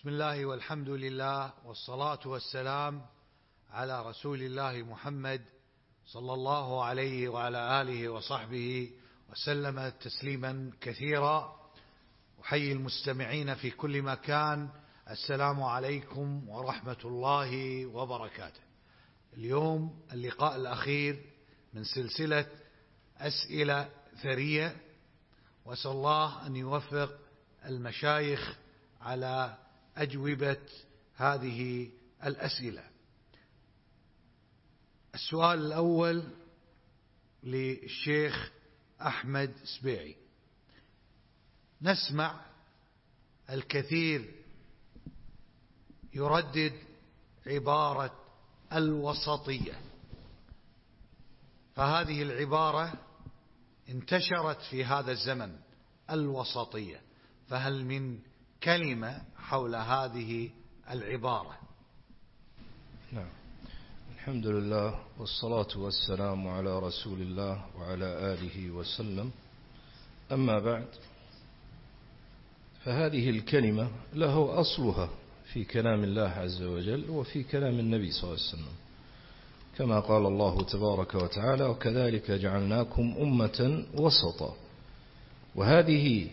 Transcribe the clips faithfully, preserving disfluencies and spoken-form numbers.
بسم الله والحمد لله والصلاة والسلام على رسول الله محمد صلى الله عليه وعلى آله وصحبه وسلم تسليما كثيرا. أحيي المستمعين في كل مكان، السلام عليكم ورحمة الله وبركاته. اليوم اللقاء الأخير من سلسلة أسئلة ثرية، وأسأل الله أن يوفق المشايخ على أجوبة هذه الأسئلة. السؤال الأول للشيخ أحمد سبيعي. نسمع الكثير يردد عبارة الوسطية، فهذه العبارة انتشرت في هذا الزمن، الوسطية، فهل من كلمة حول هذه العبارة؟ نعم، الحمد لله والصلاة والسلام على رسول الله وعلى آله وسلم. أما بعد، فهذه الكلمة له أصلها في كلام الله عز وجل وفي كلام النبي صلى الله عليه وسلم، كما قال الله تبارك وتعالى: وكذلك جعلناكم أمة وسطا. وهذه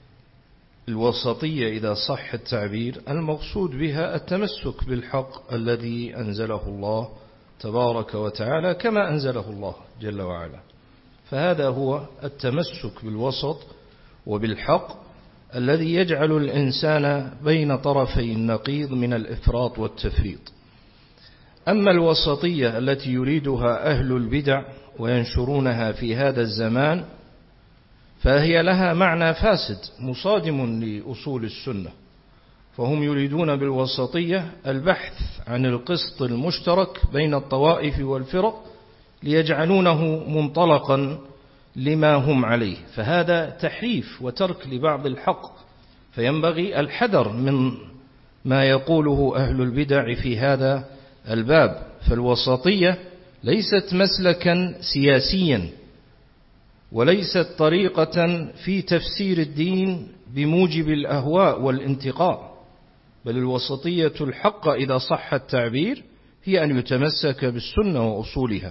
الوسطية إذا صح التعبير المقصود بها التمسك بالحق الذي أنزله الله تبارك وتعالى كما أنزله الله جل وعلا، فهذا هو التمسك بالوسط وبالحق الذي يجعل الإنسان بين طرفي النقيض من الإفراط والتفريط. أما الوسطية التي يريدها أهل البدع وينشرونها في هذا الزمان فهي لها معنى فاسد مصادم لأصول السنة، فهم يريدون بالوسطية البحث عن القسط المشترك بين الطوائف والفرق ليجعلونه منطلقا لما هم عليه، فهذا تحريف وترك لبعض الحق، فينبغي الحذر من ما يقوله أهل البدع في هذا الباب. فالوسطية ليست مسلكا سياسيا وليست طريقة في تفسير الدين بموجب الأهواء والانتقاء، بل الوسطية الحق إذا صح التعبير هي أن يتمسك بالسنة وأصولها.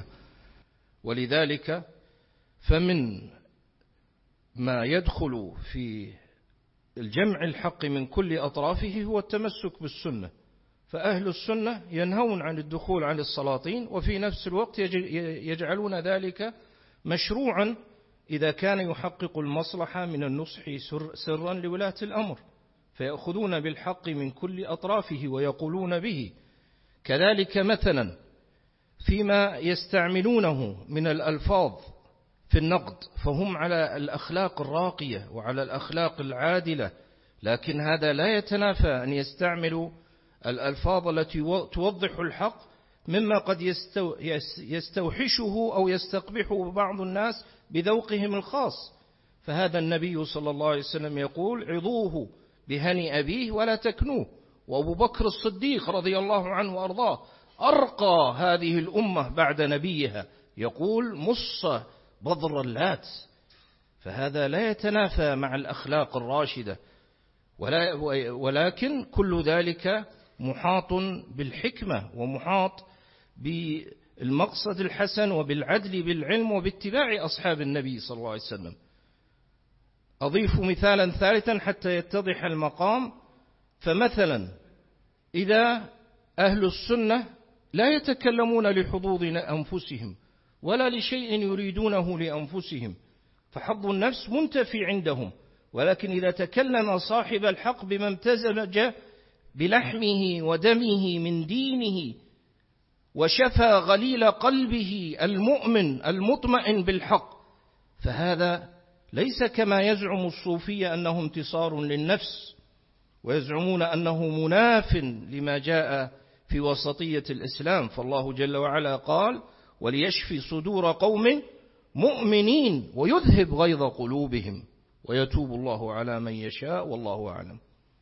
ولذلك فمن ما يدخل في الجمع الحق من كل أطرافه هو التمسك بالسنة، فأهل السنة ينهون عن الدخول على السلاطين وفي نفس الوقت يجعلون ذلك مشروعا إذا كان يحقق المصلحة من النصح سرا لولاة الأمر، فيأخذون بالحق من كل أطرافه ويقولون به. كذلك مثلا فيما يستعملونه من الألفاظ في النقد فهم على الأخلاق الراقية وعلى الأخلاق العادلة، لكن هذا لا يتنافى أن يستعملوا الألفاظ التي توضح الحق مما قد يستوحشه أو يستقبحه بعض الناس بذوقهم الخاص. فهذا النبي صلى الله عليه وسلم يقول: عظوه بهني أبيه ولا تكنوه. وأبو بكر الصديق رضي الله عنه وأرضاه أرقى هذه الأمة بعد نبيها يقول: مص بضر اللات. فهذا لا يتنافى مع الأخلاق الراشدة، ولكن كل ذلك محاط بالحكمة ومحاط بالمقصد الحسن وبالعدل بالعلم وباتباع أصحاب النبي صلى الله عليه وسلم. أضيف مثالا ثالثا حتى يتضح المقام. فمثلا إذا أهل السنة لا يتكلمون لحظوظ أنفسهم ولا لشيء يريدونه لأنفسهم، فحظ النفس منتفي عندهم، ولكن إذا تكلم صاحب الحق بما امتزج بلحمه ودمه من دينه وشفى غليل قلبه المؤمن المطمئن بالحق، فهذا ليس كما يزعم الصوفية أنه انتصار للنفس ويزعمون أنه مناف لما جاء في وسطية الإسلام. فالله جل وعلا قال: وليشفي صدور قوم مؤمنين ويذهب غيظ قلوبهم ويتوب الله على من يشاء والله أعلم.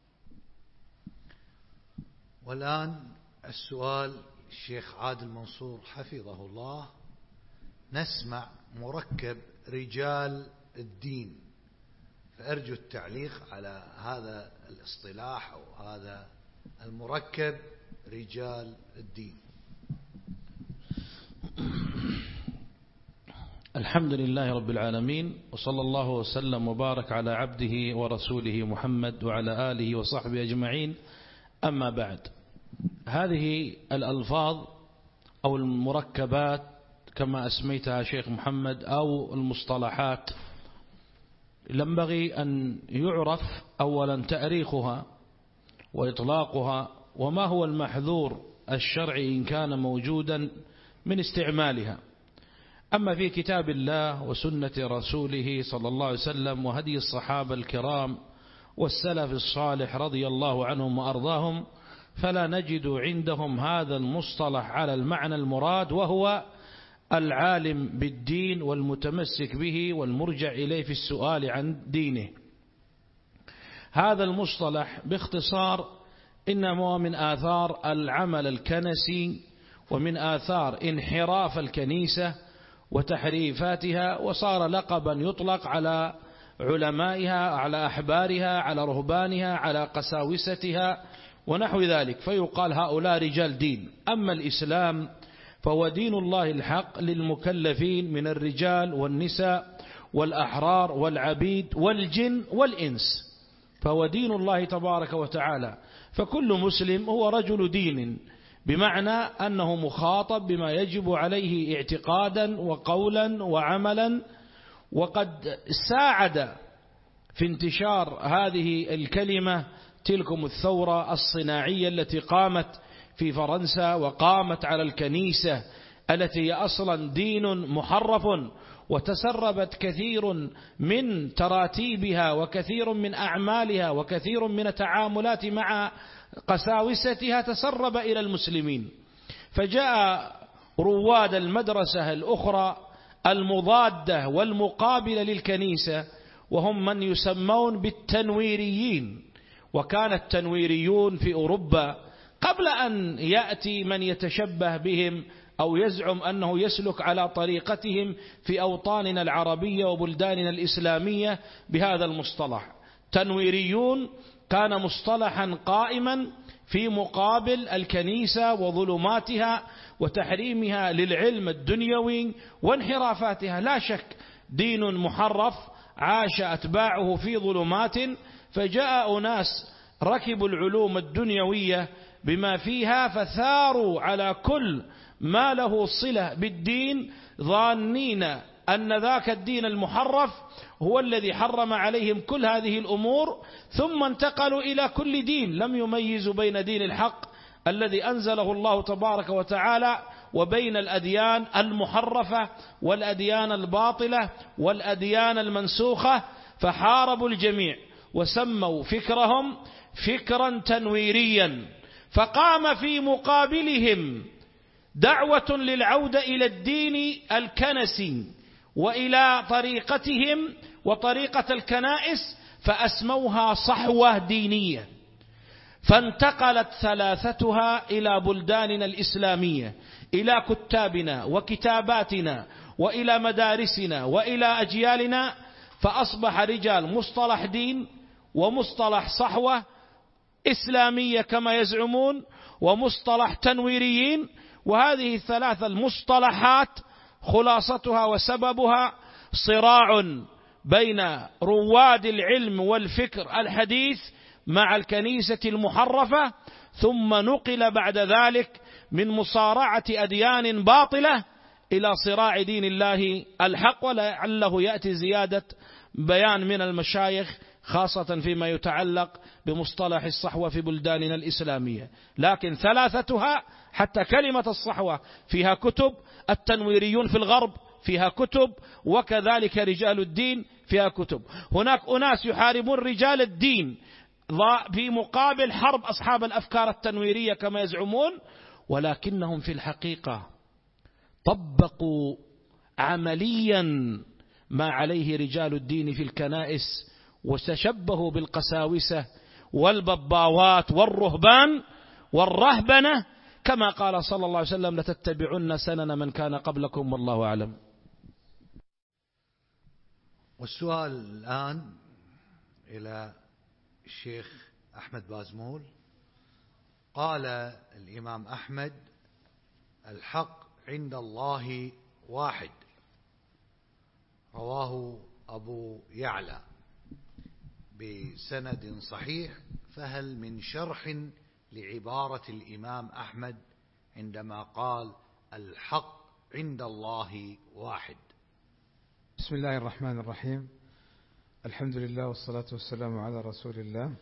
والآن السؤال الشيخ عادل منصور حفظه الله. نسمع مركب رجال الدين، فأرجو التعليق على هذا الاصطلاح أو هذا المركب رجال الدين. الحمد لله رب العالمين، وصلى الله وسلم وبارك على عبده ورسوله محمد وعلى آله وصحبه أجمعين. أما بعد، هذه الألفاظ أو المركبات كما أسميتها شيخ محمد أو المصطلحات ينبغي أن يعرف أولا تاريخها وإطلاقها، وما هو المحذور الشرعي إن كان موجودا من استعمالها. أما في كتاب الله وسنة رسوله صلى الله عليه وسلم وهدي الصحابة الكرام والسلف الصالح رضي الله عنهم وأرضاهم، فلا نجد عندهم هذا المصطلح على المعنى المراد، وهو العالم بالدين والمتمسك به والمرجع إليه في السؤال عن دينه. هذا المصطلح باختصار إنما من آثار العمل الكنسي ومن آثار انحراف الكنيسة وتحريفاتها، وصار لقبا يطلق على علمائها، على أحبارها، على رهبانها، على قساوستها ونحو ذلك، فيقال هؤلاء رجال دين. أما الإسلام فهو دين الله الحق للمكلفين من الرجال والنساء والأحرار والعبيد والجن والإنس، فهو دين الله تبارك وتعالى. فكل مسلم هو رجل دين، بمعنى أنه مخاطب بما يجب عليه اعتقادا وقولا وعملا. وقد ساعد في انتشار هذه الكلمة تلكم الثورة الصناعية التي قامت في فرنسا وقامت على الكنيسة التي هي أصلا دين محرف، وتسربت كثير من تراتيبها وكثير من أعمالها وكثير من التعاملات مع قساوستها تسرب إلى المسلمين. فجاء رواد المدرسة الأخرى المضادة والمقابلة للكنيسة، وهم من يسمون بالتنويريين. وكان التنويريون في أوروبا قبل أن يأتي من يتشبه بهم أو يزعم أنه يسلك على طريقتهم في أوطاننا العربية وبلداننا الإسلامية بهذا المصطلح. تنويريون كان مصطلحا قائما في مقابل الكنيسة وظلماتها وتحريمها للعلم الدنيوي وانحرافاتها. لا شك دين محرف عاش أتباعه في ظلمات، فجاء أناس ركبوا العلوم الدنيوية بما فيها فثاروا على كل ما له صلة بالدين، ظانين أن ذاك الدين المحرف هو الذي حرم عليهم كل هذه الأمور، ثم انتقلوا إلى كل دين، لم يميزوا بين دين الحق الذي أنزله الله تبارك وتعالى وبين الأديان المحرفة والأديان الباطلة والأديان المنسوخة، فحاربوا الجميع وسموا فكرهم فكرا تنويريا. فقام في مقابلهم دعوة للعودة إلى الدين الكنسي وإلى طريقتهم وطريقة الكنائس، فأسموها صحوة دينية. فانتقلت ثلاثتها إلى بلداننا الإسلامية، إلى كتابنا وكتاباتنا وإلى مدارسنا وإلى أجيالنا، فأصبح رجال مصطلح دين ومصطلح صحوة إسلامية كما يزعمون ومصطلح تنويريين. وهذه الثلاثة المصطلحات خلاصتها وسببها صراع بين رواد العلم والفكر الحديث مع الكنيسة المحرفة، ثم نقل بعد ذلك من مصارعة أديان باطلة إلى صراع دين الله الحق. ولعله يأتي زيادة بيان من المشايخ خاصة فيما يتعلق بمصطلح الصحوة في بلداننا الإسلامية. لكن ثلاثتها، حتى كلمة الصحوة فيها كتب، التنويريون في الغرب فيها كتب، وكذلك رجال الدين فيها كتب. هناك أناس يحاربون رجال الدين في مقابل حرب أصحاب الأفكار التنويرية كما يزعمون، ولكنهم في الحقيقة طبقوا عمليا ما عليه رجال الدين في الكنائس، وتشبهوا بالقساوسة والبباوات والرهبان والرهبنة، كما قال صلى الله عليه وسلم: لتتبعن سنن من كان قبلكم والله أعلم. والسؤال الآن إلى الشيخ أحمد بازمول قال الإمام أحمد: الحق عند الله واحد. رواه أبو يعلى بسند صحيح. فهل من شرح لعبارة الإمام أحمد عندما قال الحق عند الله واحد؟ بسم الله الرحمن الرحيم. الحمد لله والصلاة والسلام على رسول الله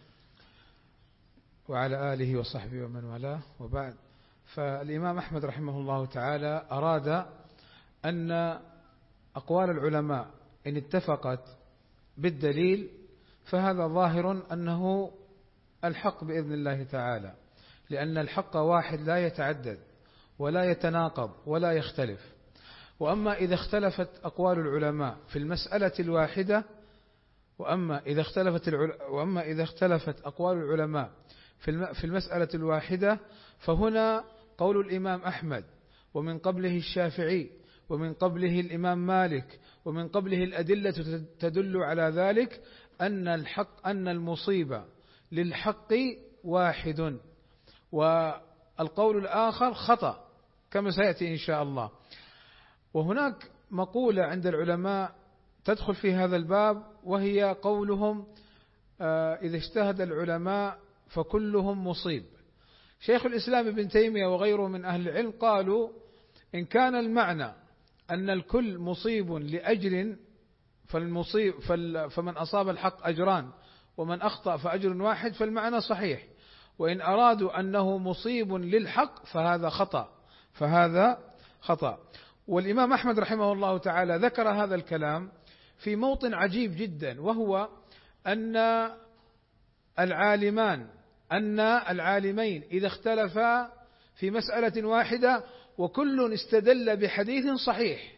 وعلى آله وصحبه ومن والاه، وبعد. فالإمام أحمد رحمه الله تعالى أراد أن أقوال العلماء إن اتفقت بالدليل فهذا ظاهر أنه الحق بإذن الله تعالى، لأن الحق واحد لا يتعدد ولا يتناقض ولا يختلف. وأما إذا اختلفت أقوال العلماء في المسألة الواحدة وأما إذا اختلفت العل... وأما إذا اختلفت أقوال العلماء في الم... في المسألة الواحدة فهنا قول الإمام أحمد ومن قبله الشافعي ومن قبله الإمام مالك ومن قبله الأدلة تدل على ذلك أن الحق أن المصيبة للحق واحد، والقول الآخر خطأ كما سيأتي إن شاء الله. وهناك مقولة عند العلماء تدخل في هذا الباب، وهي قولهم إذا اجتهد العلماء فكلهم مصيب. شيخ الإسلام ابن تيمية وغيره من أهل العلم قالوا إن كان المعنى أن الكل مصيب لأجر فالمصيب فمن أصاب الحق أجران ومن أخطأ فأجر واحد فالمعنى صحيح، وإن أرادوا أنه مصيب للحق فهذا خطأ فهذا خطأ. والإمام أحمد رحمه الله تعالى ذكر هذا الكلام في موطن عجيب جدا، وهو أن العالمان أن العالمين إذا اختلفا في مسألة واحدة وكل استدل بحديث صحيح،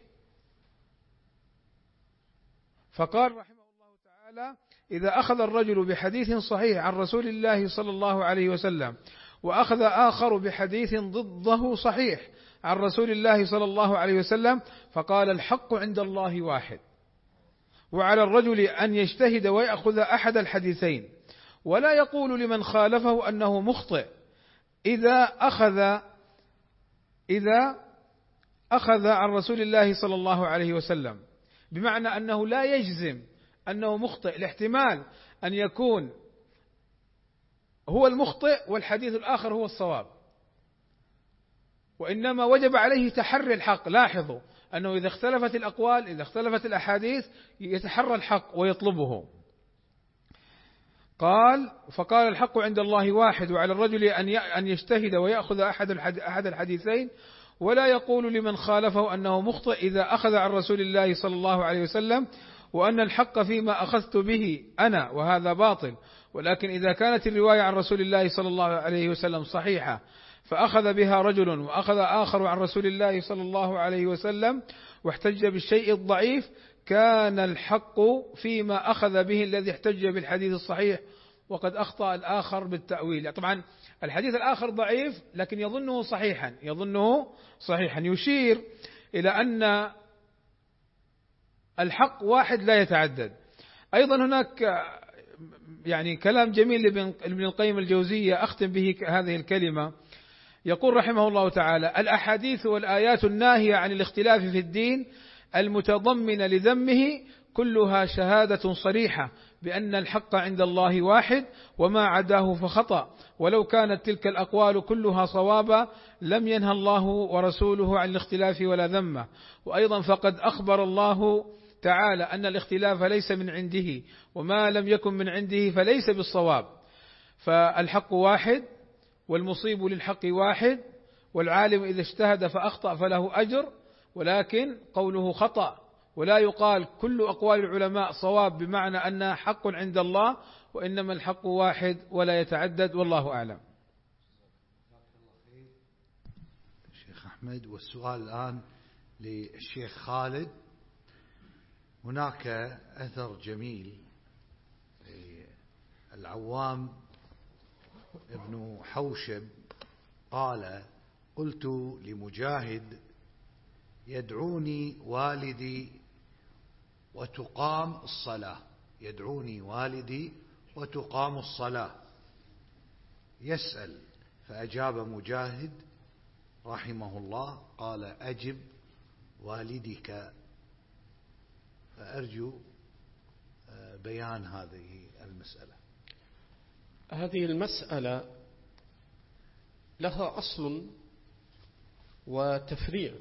فقال رحمه الله تعالى إذا أخذ الرجل بحديث صحيح عن رسول الله صلى الله عليه وسلم وأخذ آخر بحديث ضده صحيح عن رسول الله صلى الله عليه وسلم فقال الحق عند الله واحد، وعلى الرجل أن يجتهد ويأخذ أحد الحديثين ولا يقول لمن خالفه أنه مخطئ إذا أخذ إذا أخذ عن رسول الله صلى الله عليه وسلم، بمعنى أنه لا يجزم أنه مخطئ، لاحتمال أن يكون هو المخطئ والحديث الآخر هو الصواب، وإنما وجب عليه تحري الحق. لاحظوا أنه إذا اختلفت الأقوال إذا اختلفت الأحاديث يتحرى الحق ويطلبه. قال فقال الحق عند الله واحد، وعلى الرجل أن يجتهد ويأخذ أحد أحد الحديثين ولا يقول لمن خالفه أنه مخطئ إذا أخذ عن رسول الله صلى الله عليه وسلم، وأن الحق فيما أخذت به أنا وهذا باطل. ولكن إذا كانت الرواية عن رسول الله صلى الله عليه وسلم صحيحة فأخذ بها رجل وأخذ آخر عن رسول الله صلى الله عليه وسلم واحتج بالشيء الضعيف كان الحق فيما أخذ به الذي احتج بالحديث الصحيح، وقد أخطأ الآخر بالتأويل. طبعا الحديث الآخر ضعيف لكن يظنه صحيحا يظنه صحيحا يشير إلى أن الحق واحد لا يتعدد. أيضا هناك يعني كلام جميل لابن القيم الجوزية أختم به هذه الكلمة، يقول رحمه الله تعالى الأحاديث والآيات الناهية عن الاختلاف في الدين المتضمنة لذمه كلها شهادة صريحة بأن الحق عند الله واحد وما عداه فخطأ، ولو كانت تلك الأقوال كلها صوابا لم ينهى الله ورسوله عن الاختلاف ولا ذمه. وأيضا فقد أخبر الله تعالى أن الاختلاف ليس من عنده، وما لم يكن من عنده فليس بالصواب. فالحق واحد والمصيب للحق واحد، والعالم إذا اجتهد فأخطأ فله أجر، ولكن قوله خطأ، ولا يقال كل أقوال العلماء صواب بمعنى أنها حق عند الله، وإنما الحق واحد ولا يتعدد، والله أعلم. شيخ أحمد، والسؤال الآن للشيخ خالد. هناك أثر جميل العوام ابن حوشب قال قلت لمجاهد يدعوني والدي وتقام الصلاة يدعوني والدي وتقام الصلاة يسأل فأجاب مجاهد رحمه الله قال أجب والدك. فأرجو بيان هذه المسألة. هذه المسألة لها أصل وتفريع.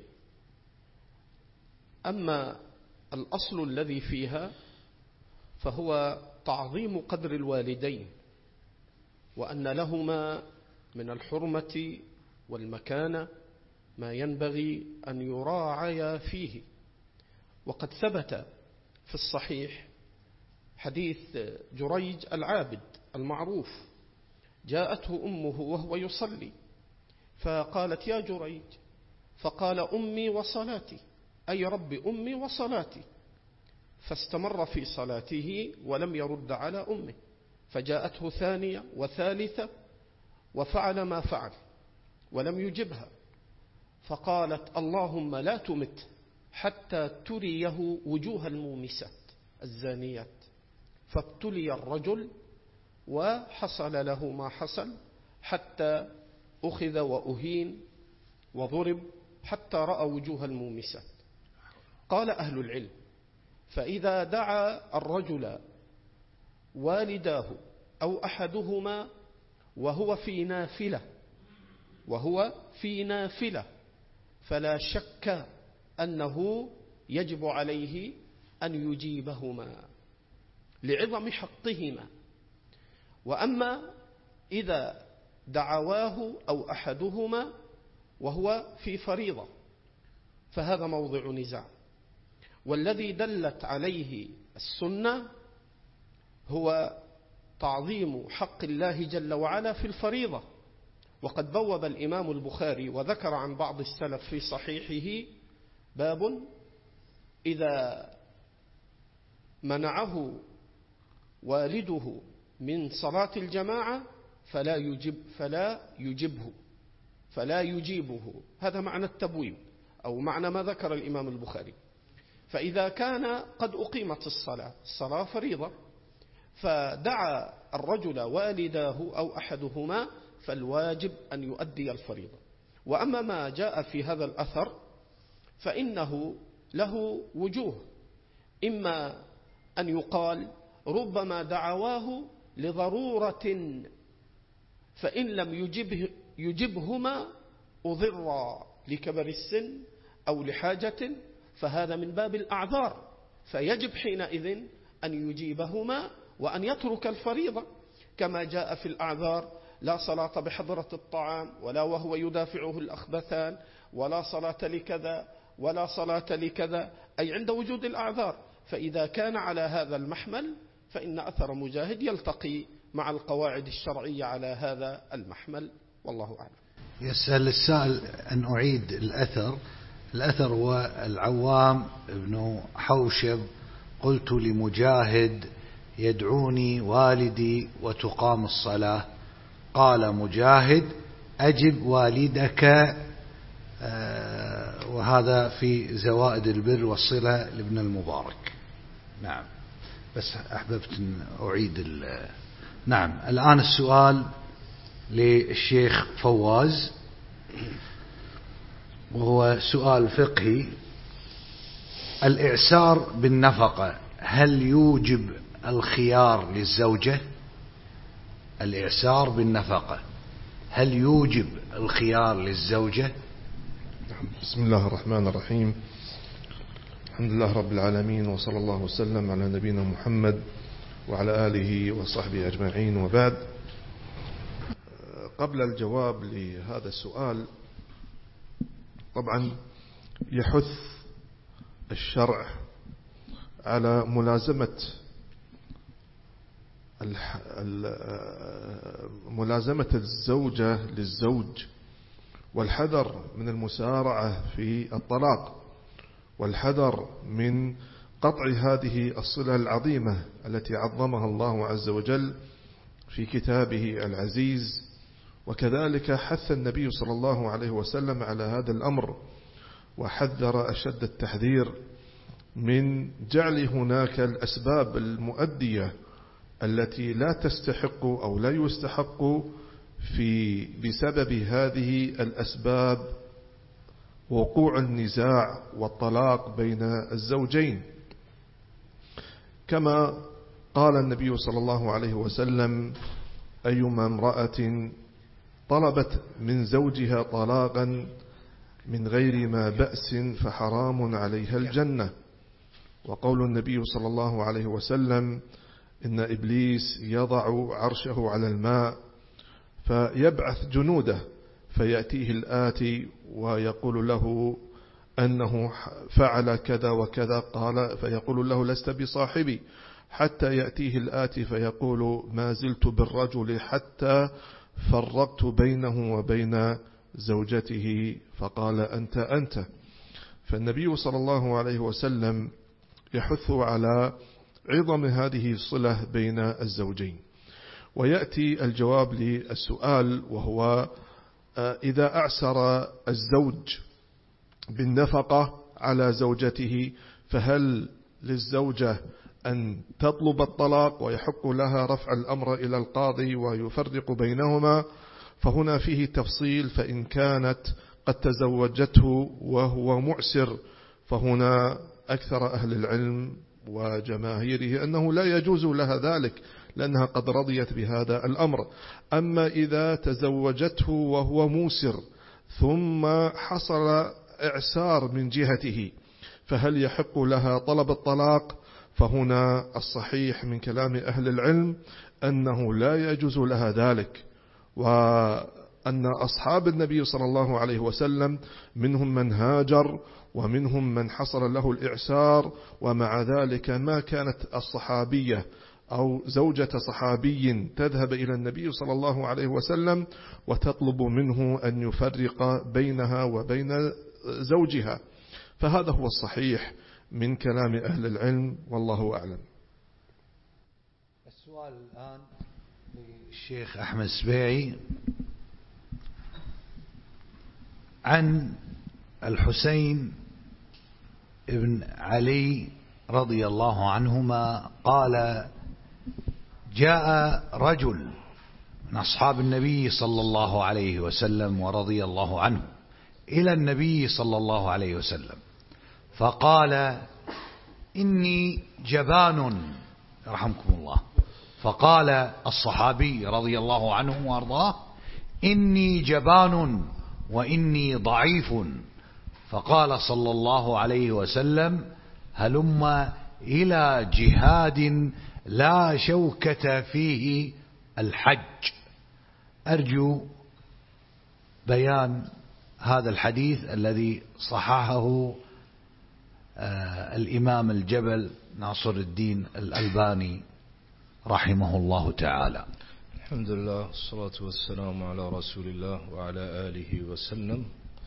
أما الأصل الذي فيها فهو تعظيم قدر الوالدين، وأن لهما من الحرمة والمكانة ما ينبغي أن يراعي فيه. وقد ثبت في الصحيح حديث جريج العابد المعروف، جاءته أمه وهو يصلي فقالت يا جريج، فقال أمي وصلاتي، أي رب أمي وصلاتي، فاستمر في صلاته ولم يرد على أمه، فجاءته ثانية وثالثة وفعل ما فعل ولم يجبها، فقالت اللهم لا تمت حتى تريه وجوه المومسات الزانيات. فابتلي الرجل وحصل له ما حصل، حتى أخذ وأهين وضرب حتى رأى وجوه المومسات. قال أهل العلم فإذا دعا الرجل والداه أو أحدهما وهو في نافلة وهو في نافلة فلا شك أنه يجب عليه أن يجيبهما لعظم حقهما. وأما إذا دعواه أو أحدهما وهو في فريضة فهذا موضع نزاع، والذي دلت عليه السنة هو تعظيم حق الله جل وعلا في الفريضة. وقد بوب الإمام البخاري وذكر عن بعض السلف في صحيحه باب إذا منعه والده من صلاة الجماعة فلا يجب فلا يجبه فلا يجيبه. هذا معنى التبويب أو معنى ما ذكر الإمام البخاري. فإذا كان قد أقيمت الصلاة، الصلاة فريضة، فدعا الرجل والداه أو أحدهما فالواجب أن يؤدي الفريضة. وأما ما جاء في هذا الأثر فإنه له وجوه، إما أن يقال ربما دعواه لضرورة فإن لم يجبه يجبهما أضر لكبر السن أو لحاجة، فهذا من باب الأعذار، فيجب حينئذ أن يجيبهما وأن يترك الفريضة، كما جاء في الأعذار لا صلاة بحضرة الطعام ولا وهو يدافعه الأخبثان ولا صلاة لكذا ولا صلاة لكذا، أي عند وجود الأعذار. فإذا كان على هذا المحمل فإن أثر مجاهد يلتقي مع القواعد الشرعية على هذا المحمل، والله أعلم. يسأل السائل أن أعيد الأثر. الأثر هو العوام بن حوشب قلت لمجاهد يدعوني والدي وتقام الصلاة، قال مجاهد أجب والدك. آه وهذا في زوائد البر والصلة لابن المبارك. نعم، بس أحببت أن أعيد. نعم، الآن السؤال للشيخ فواز، وهو سؤال فقهي. الإعسار بالنفقة هل يوجب الخيار للزوجة؟ الإعسار بالنفقة هل يوجب الخيار للزوجة؟ بسم الله الرحمن الرحيم. الحمد لله رب العالمين، وصلى الله وسلم على نبينا محمد وعلى آله وصحبه أجمعين، وبعد. قبل الجواب لهذا السؤال، طبعا يحث الشرع على ملازمة ملازمة الزوجة للزوج، والحذر من المسارعة في الطلاق، والحذر من قطع هذه الصلة العظيمة التي عظمها الله عز وجل في كتابه العزيز. وكذلك حث النبي صلى الله عليه وسلم على هذا الأمر، وحذر أشد التحذير من جعل هناك الأسباب المؤدية التي لا تستحق أو لا يستحق في بسبب هذه الأسباب وقوع النزاع والطلاق بين الزوجين، كما قال النبي صلى الله عليه وسلم: أيما امرأة طلبت من زوجها طلاقا من غير ما بأس فحرام عليها الجنة. وقول النبي صلى الله عليه وسلم: إن إبليس يضع عرشه على الماء فيبعث جنوده فيأتيه الآتي ويقول له أنه فعل كذا وكذا، قال فيقول له: لست بصاحبي، حتى يأتيه الآتي فيقول: ما زلت بالرجل حتى فرقت بينه وبين زوجته، فقال: أنت أنت. فالنبي صلى الله عليه وسلم يحث على عظم هذه الصلة بين الزوجين. ويأتي الجواب للسؤال، وهو: إذا أعسر الزوج بالنفقة على زوجته فهل للزوجة أن تطلب الطلاق ويحق لها رفع الأمر إلى القاضي ويفرق بينهما؟ فهنا فيه تفصيل، فإن كانت قد تزوجته وهو معسر فهنا أكثر أهل العلم وجماهيره أنه لا يجوز لها ذلك، لأنها قد رضيت بهذا الأمر. أما إذا تزوجته وهو موسر ثم حصل إعسار من جهته فهل يحق لها طلب الطلاق؟ فهنا الصحيح من كلام أهل العلم أنه لا يجوز لها ذلك، وأن أصحاب النبي صلى الله عليه وسلم منهم من هاجر ومنهم من حصل له الإعسار، ومع ذلك ما كانت الصحابية أو زوجة صحابي تذهب إلى النبي صلى الله عليه وسلم وتطلب منه أن يفرق بينها وبين زوجها. فهذا هو الصحيح من كلام أهل العلم، والله أعلم. السؤال الآن للشيخ أحمد السبيعي عن الحسين ابن علي رضي الله عنهما قال: جاء رجل من أصحاب النبي صلى الله عليه وسلم ورضي الله عنه إلى النبي صلى الله عليه وسلم فقال: إني جبان رحمكم الله. فقال الصحابي رضي الله عنه وارضاه: إني جبان وإني ضعيف. فقال صلى الله عليه وسلم: هلم إلى جهاد لا شوكة فيه الحج. أرجو بيان هذا الحديث الذي صححه الإمام الجبل ناصر الدين الألباني رحمه الله تعالى. الحمد لله، الصلاة والسلام على رسول الله وعلى آله وسلم.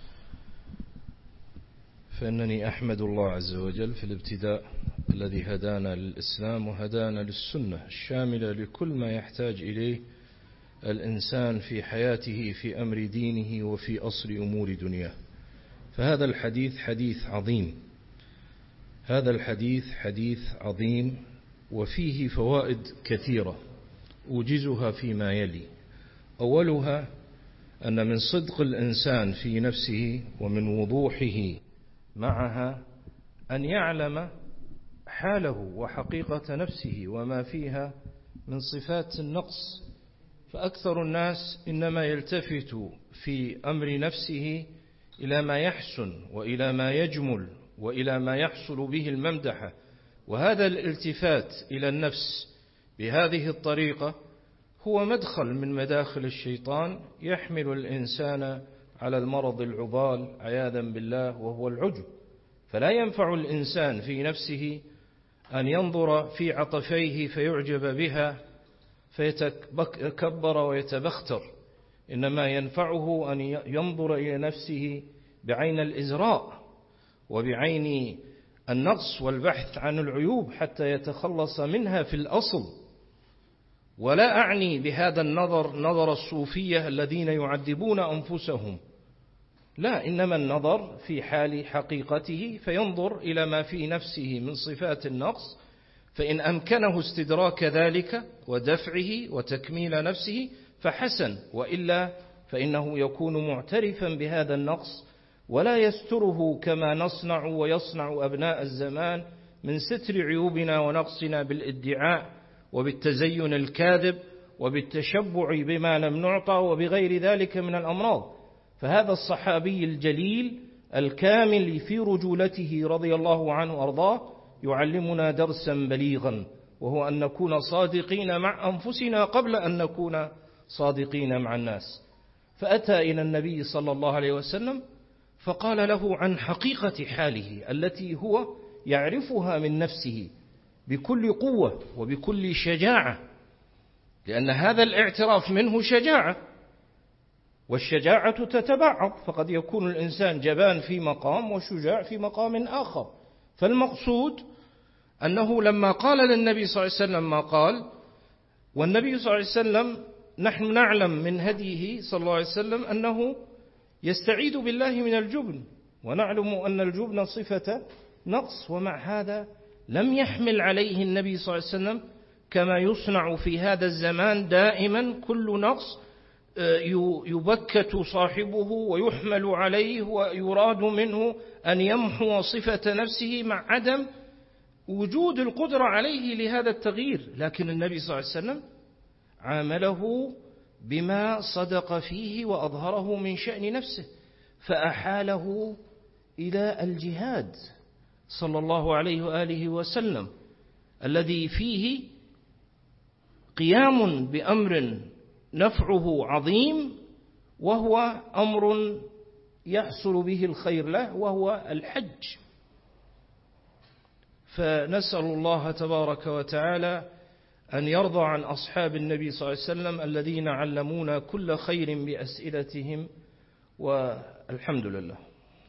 فإنني أحمد الله عز وجل في الابتداء الذي هدانا للإسلام وهدانا للسنة الشاملة لكل ما يحتاج إليه الإنسان في حياته في أمر دينه وفي أصل أمور دنياه. فهذا الحديث حديث عظيم، هذا الحديث حديث عظيم وفيه فوائد كثيرة أوجزها فيما يلي. أولها أن من صدق الإنسان في نفسه ومن وضوحه معها أن يعلم حاله وحقيقة نفسه وما فيها من صفات النقص. فأكثر الناس إنما يلتفت في أمر نفسه إلى ما يحسن وإلى ما يجمل وإلى ما يحصل به الممدحة، وهذا الالتفات إلى النفس بهذه الطريقة هو مدخل من مداخل الشيطان يحمل الإنسان على المرض العضال عياذا بالله، وهو العجب. فلا ينفع الإنسان في نفسه أن ينظر في عطفيه فيعجب بها فيتكبر ويتبختر، إنما ينفعه أن ينظر إلى نفسه بعين الإزراء وبعين النقص والبحث عن العيوب حتى يتخلص منها في الأصل. ولا أعني بهذا النظر نظر الصوفية الذين يعذبون أنفسهم، لا، إنما النظر في حال حقيقته فينظر إلى ما في نفسه من صفات النقص، فإن أمكنه استدراك ذلك ودفعه وتكميل نفسه فحسن، وإلا فإنه يكون معترفا بهذا النقص ولا يستره كما نصنع ويصنع أبناء الزمان من ستر عيوبنا ونقصنا بالادعاء وبالتزين الكاذب وبالتشبع بما لم نعطى وبغير ذلك من الأمراض. فهذا الصحابي الجليل الكامل في رجولته رضي الله عنه وأرضاه يعلمنا درسا بليغا، وهو أن نكون صادقين مع أنفسنا قبل أن نكون صادقين مع الناس. فأتى إلى النبي صلى الله عليه وسلم فقال له عن حقيقة حاله التي هو يعرفها من نفسه بكل قوة وبكل شجاعة، لأن هذا الاعتراف منه شجاعة، والشجاعة تتبعض، فقد يكون الإنسان جبان في مقام وشجاع في مقام آخر. فالمقصود أنه لما قال للنبي صلى الله عليه وسلم ما قال، والنبي صلى الله عليه وسلم نحن نعلم من هديه صلى الله عليه وسلم أنه يستعيذ بالله من الجبن، ونعلم أن الجبن صفة نقص، ومع هذا لم يحمل عليه النبي صلى الله عليه وسلم كما يصنع في هذا الزمان دائما، كل نقص يبكت صاحبه ويحمل عليه ويراد منه أن يمحو صفة نفسه مع عدم وجود القدرة عليه لهذا التغيير. لكن النبي صلى الله عليه وسلم عامله بما صدق فيه وأظهره من شأن نفسه، فأحاله إلى الجهاد صلى الله عليه وآله وسلم الذي فيه قيام بأمر نفعه عظيم، وهو أمر يحصل به الخير له، وهو الحج. فنسأل الله تبارك وتعالى أن يرضى عن أصحاب النبي صلى الله عليه وسلم الذين علمونا كل خير بأسئلتهم، والحمد لله.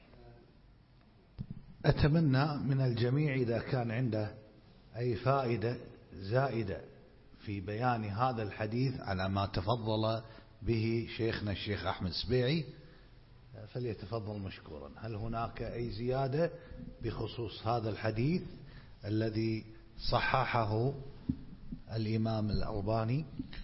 أتمنى من الجميع إذا كان عنده أي فائدة زائدة في بيان هذا الحديث على ما تفضل به شيخنا الشيخ أحمد السبيعي فليتفضل مشكورا. هل هناك أي زيادة بخصوص هذا الحديث الذي صححه الإمام الألباني؟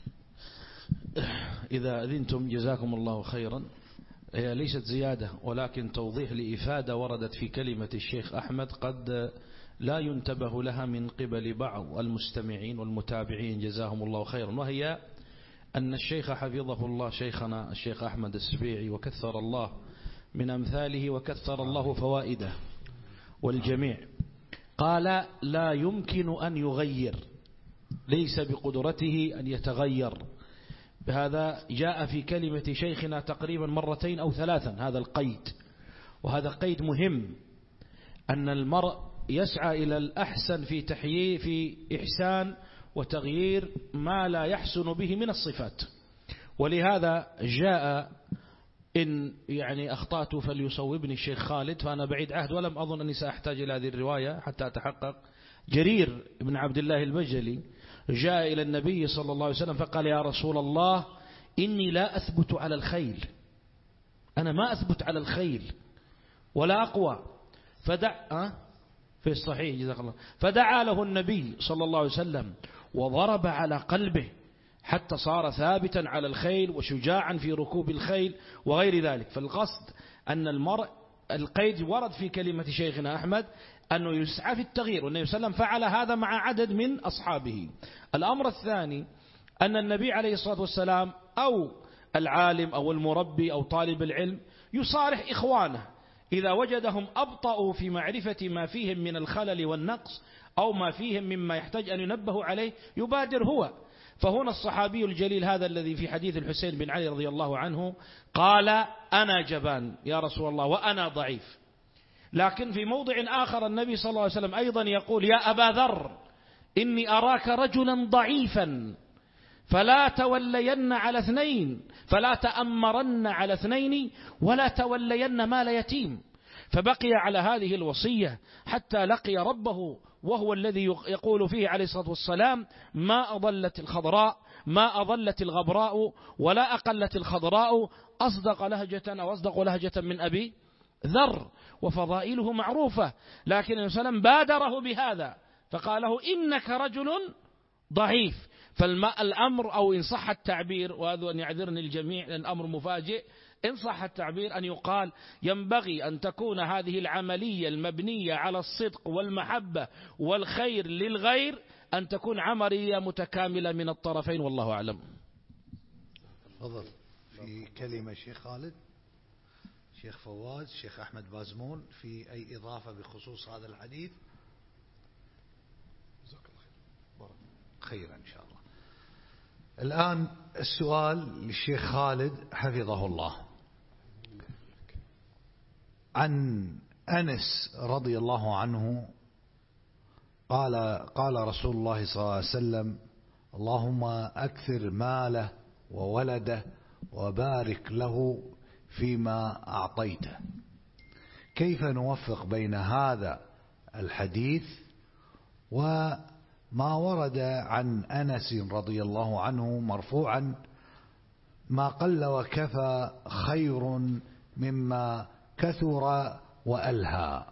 إذا أذنتم جزاكم الله خيرا. هي ليست زيادة ولكن توضيح لإفادة وردت في كلمة الشيخ أحمد قد لا ينتبه لها من قبل بعض المستمعين والمتابعين جزاهم الله خيرا، وهي أن الشيخ حفظه الله شيخنا الشيخ أحمد السبيعي وكثر الله من أمثاله وكثر الله فوائده والجميع قال لا يمكن أن يغير، ليس بقدرته أن يتغير. بهذا جاء في كلمة شيخنا تقريبا مرتين أو ثلاثا هذا القيد، وهذا قيد مهم، أن المرء يسعى إلى الأحسن في تحيي في إحسان وتغيير ما لا يحسن به من الصفات. ولهذا جاء إن يعني أخطأت فليصوبني الشيخ خالد، فأنا بعيد عهد ولم أظن أني سأحتاج إلى هذه الرواية حتى أتحقق. جرير بن عبد الله البجلي جاء إلى النبي صلى الله عليه وسلم فقال يا رسول الله إني لا أثبت على الخيل، أنا ما أثبت على الخيل ولا أقوى. فدع في الصحيح جزاك الله فدعا له النبي صلى الله عليه وسلم وضرب على قلبه حتى صار ثابتا على الخيل وشجاعا في ركوب الخيل وغير ذلك. فالقصد أن المرء القيد ورد في كلمة شيخنا أحمد أنه يسعى في التغيير، والنبي صلى الله عليه وسلم فعل هذا مع عدد من أصحابه. الأمر الثاني أن النبي عليه الصلاة والسلام أو العالم أو المربي أو طالب العلم يصارح إخوانه إذا وجدهم أبطأوا في معرفة ما فيهم من الخلل والنقص أو ما فيهم مما يحتاج أن ينبه عليه يبادر هو. فهنا الصحابي الجليل هذا الذي في حديث الحسين بن علي رضي الله عنه قال أنا جبان يا رسول الله وأنا ضعيف. لكن في موضع آخر النبي صلى الله عليه وسلم أيضا يقول يا أبا ذر إني أراك رجلا ضعيفا فلا تولين على اثنين فلا تأمرن على اثنين ولا تولين مال يتيم. فبقي على هذه الوصية حتى لقي ربه، وهو الذي يقول فيه عليه الصلاة والسلام ما أضلت الخضراء ما أضلت الغبراء ولا أقلت الخضراء أصدق لهجة أو أصدق لهجة من أبي ذر، وفضائله معروفة. لكن النبي صلى الله عليه وسلم بادره بهذا فقال له إنك رجل ضعيف فالأمر أو إن صح التعبير، وهذا أن يعذرني الجميع لأن الأمر مفاجئ، إن صح التعبير أن يقال ينبغي أن تكون هذه العملية المبنية على الصدق والمحبة والخير للغير أن تكون عملية متكاملة من الطرفين، والله أعلم. تفضل في كلمة شيخ خالد، شيخ فواز، شيخ أحمد بازمون، في أي إضافة بخصوص هذا الحديث؟ خيرا إن شاء الله. الآن السؤال للشيخ خالد حفظه الله. عن أنس رضي الله عنه قال قال رسول الله صلى الله عليه وسلم: اللهم أكثر ماله وولده وبارك له فيما أعطيته. كيف نوفق بين هذا الحديث وما ورد عن أنس رضي الله عنه مرفوعا: ما قل وكفى خير مما كثر وألهى؟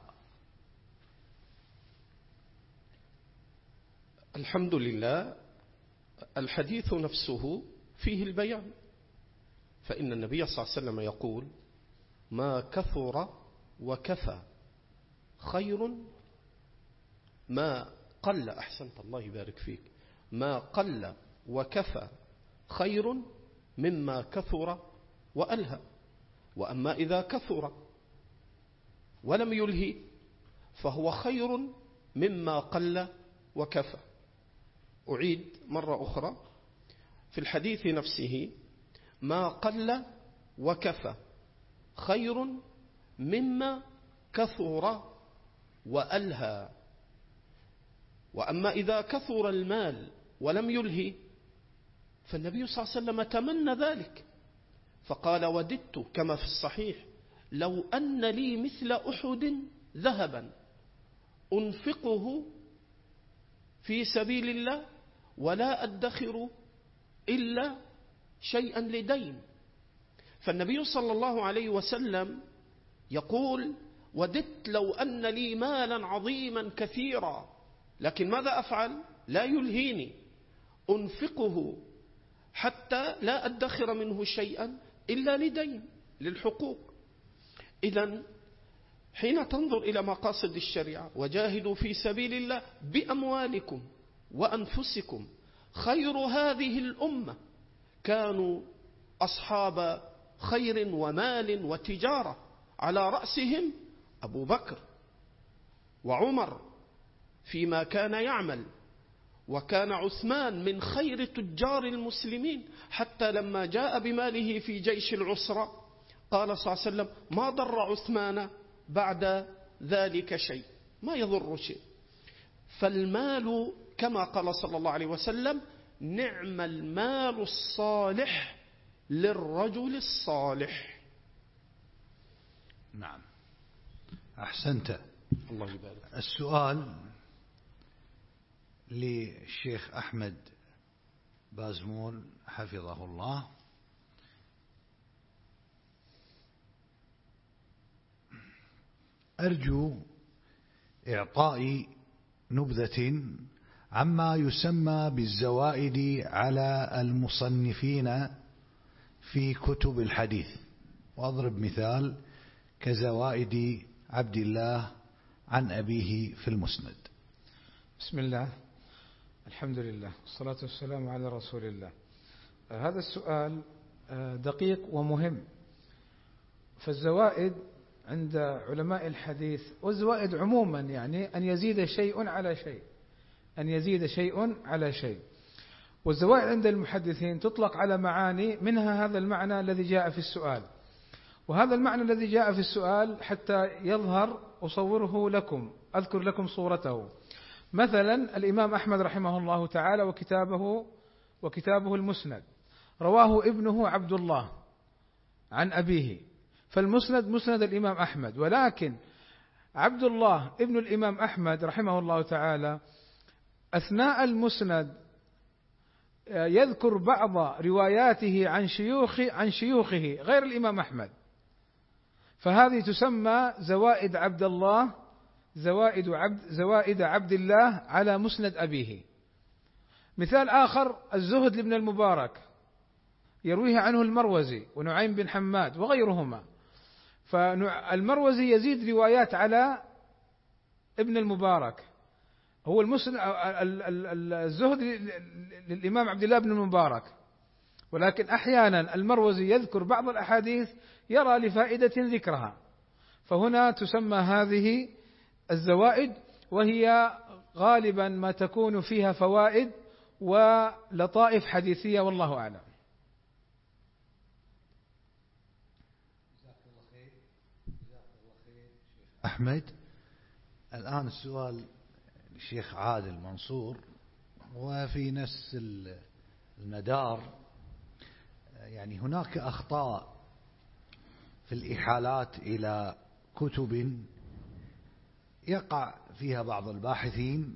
الحمد لله. الحديث نفسه فيه البيان، فإن النبي صلى الله عليه وسلم يقول: ما كثر وكفى خير ما قل. أحسنت، الله يبارك فيك. ما قل وكفى خير مما كثر وألهى. وأما إذا كثر ولم يلهي فهو خير مما قل وكفى. أعيد مرة أخرى في الحديث نفسه: ما قل وكفى خير مما كثر وألهى. وأما إذا كثر المال ولم يلهي فالنبي صلى الله عليه وسلم تمنى ذلك، فقال: وددت كما في الصحيح لو أن لي مثل أحد ذهبا أنفقه في سبيل الله ولا أدخر إلا شيئا لدين. فالنبي صلى الله عليه وسلم يقول: وددت لو أن لي مالا عظيما كثيرا، لكن ماذا أفعل؟ لا يلهيني، أنفقه حتى لا أدخر منه شيئا إلا لدين، للحقوق. إذن حين تنظر إلى مقاصد الشريعة: وجاهدوا في سبيل الله بأموالكم وأنفسكم، خير هذه الأمة كانوا أصحاب خير ومال وتجارة، على رأسهم أبو بكر وعمر فيما كان يعمل، وكان عثمان من خير تجار المسلمين، حتى لما جاء بماله في جيش العسرة قال صلى الله عليه وسلم: ما ضر عثمان بعد ذلك شيء، ما يضر شيء. فالمال كما قال صلى الله عليه وسلم: نعم المال الصالح للرجل الصالح. نعم، أحسنت، الله يبارك. السؤال للشيخ أحمد بازمون حفظه الله: أرجو إعطاء نبذة عما يسمى بالزوائد على المصنفين في كتب الحديث، وأضرب مثال كزوائد عبد الله عن أبيه في المسند. بسم الله، الحمد لله، والصلاة والسلام على رسول الله. هذا السؤال دقيق ومهم. فالزوائد عند علماء الحديث، والزوائد عموما يعني أن يزيد شيء على شيء، أن يزيد شيء على شيء. والزوائد عند المحدثين تطلق على معاني، منها هذا المعنى الذي جاء في السؤال. وهذا المعنى الذي جاء في السؤال حتى يظهر أصوره لكم، أذكر لكم صورته. مثلا الإمام أحمد رحمه الله تعالى وكتابه وكتابه المسند، رواه ابنه عبد الله عن أبيه، فالمسند مسند الإمام أحمد. ولكن عبد الله ابن الإمام أحمد رحمه الله تعالى أثناء المسند يذكر بعض رواياته عن شيوخ عن شيوخه غير الإمام أحمد، فهذه تسمى زوائد عبد الله، زوائد عبد زوائد عبد الله على مسند أبيه. مثال آخر الزهد لابن المبارك، يرويه عنه المروزي ونعيم بن حماد وغيرهما. فالمروزي يزيد روايات على ابن المبارك. هو المسلم الزهد للإمام عبد الله بن المبارك، ولكن أحيانا المروزي يذكر بعض الأحاديث يرى لفائدة ذكرها، فهنا تسمى هذه الزوائد، وهي غالبا ما تكون فيها فوائد ولطائف حديثية، والله أعلم. أحمد، الآن السؤال الشيخ عادل منصور وفي نفس المدار، يعني هناك أخطاء في الإحالات إلى كتب يقع فيها بعض الباحثين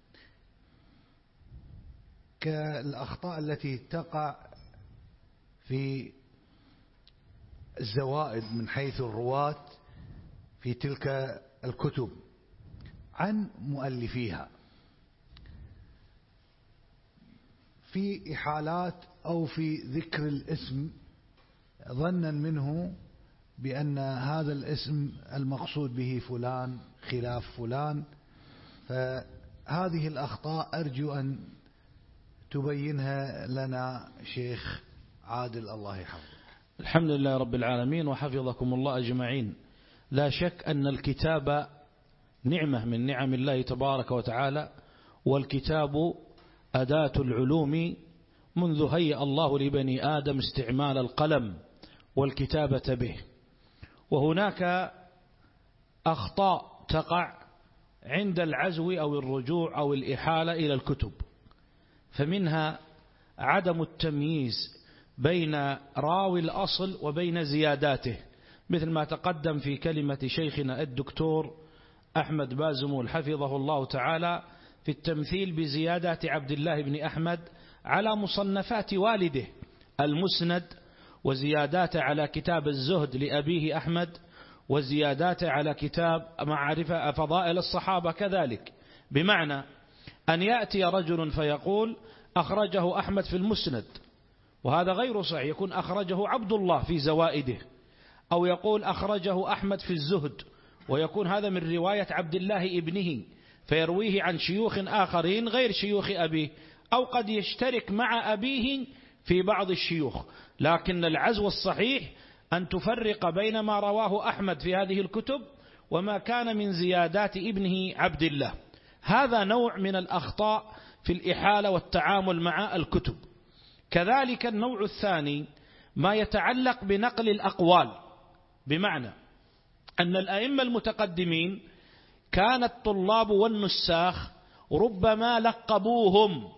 كالأخطاء التي تقع في الزوائد من حيث الرواة في تلك الكتب عن مؤلفيها، في إحالات أو في ذكر الاسم ظنا منه بأن هذا الاسم المقصود به فلان خلاف فلان. فهذه الأخطاء أرجو أن تبينها لنا شيخ عادل، الله يحفظك. الحمد لله رب العالمين وحفظكم الله أجمعين. لا شك أن الكتاب نعمة من نعم الله تبارك وتعالى، والكتاب أداة العلوم منذ هيأ الله لبني آدم استعمال القلم والكتابة به. وهناك أخطاء تقع عند العزو أو الرجوع أو الإحالة إلى الكتب، فمنها عدم التمييز بين راوي الأصل وبين زياداته، مثل ما تقدم في كلمة شيخنا الدكتور أحمد بازمول حفظه الله تعالى في التمثيل بزيادات عبد الله بن أحمد على مصنفات والده المسند، وزيادات على كتاب الزهد لأبيه أحمد، وزيادات على كتاب معرفة فضائل الصحابة كذلك. بمعنى أن يأتي رجل فيقول أخرجه أحمد في المسند، وهذا غير صحيح، يكون أخرجه عبد الله في زوائده، أو يقول أخرجه أحمد في الزهد، ويكون هذا من رواية عبد الله ابنه فيرويه عن شيوخ آخرين غير شيوخ أبيه، أو قد يشترك مع أبيه في بعض الشيوخ. لكن العزو الصحيح أن تفرق بين ما رواه أحمد في هذه الكتب وما كان من زيادات ابنه عبد الله. هذا نوع من الأخطاء في الإحالة والتعامل مع الكتب. كذلك النوع الثاني ما يتعلق بنقل الأقوال، بمعنى أن الأئمة المتقدمين كان الطلاب والنساخ ربما لقبوهم،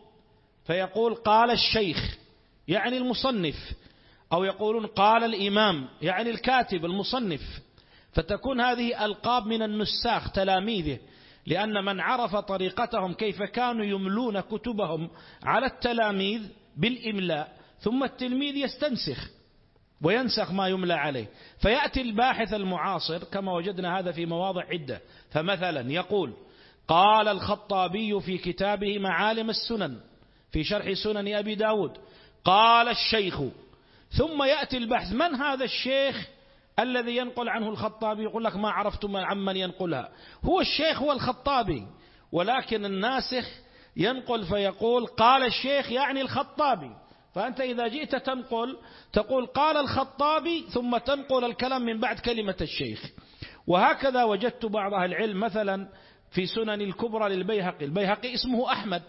فيقول قال الشيخ يعني المصنف، أو يقولون قال الإمام يعني الكاتب المصنف، فتكون هذه ألقاب من النساخ تلاميذه، لأن من عرف طريقتهم كيف كانوا يملون كتبهم على التلاميذ بالإملاء، ثم التلميذ يستنسخ وينسخ ما يملى عليه، فيأتي الباحث المعاصر كما وجدنا هذا في مواضع عدة، فمثلا يقول قال الخطابي في كتابه معالم السنن في شرح سنن أبي داود قال الشيخ، ثم يأتي البحث من هذا الشيخ الذي ينقل عنه الخطابي؟ يقول لك ما عرفت عمن ينقلها، هو الشيخ هو الخطابي، ولكن الناسخ ينقل فيقول قال الشيخ يعني الخطابي. فأنت إذا جئت تنقل تقول قال الخطابي ثم تنقل الكلام من بعد كلمة الشيخ. وهكذا وجدت بعض أهل العلم مثلا في سنن الكبرى للبيهقي، البيهقي اسمه أحمد،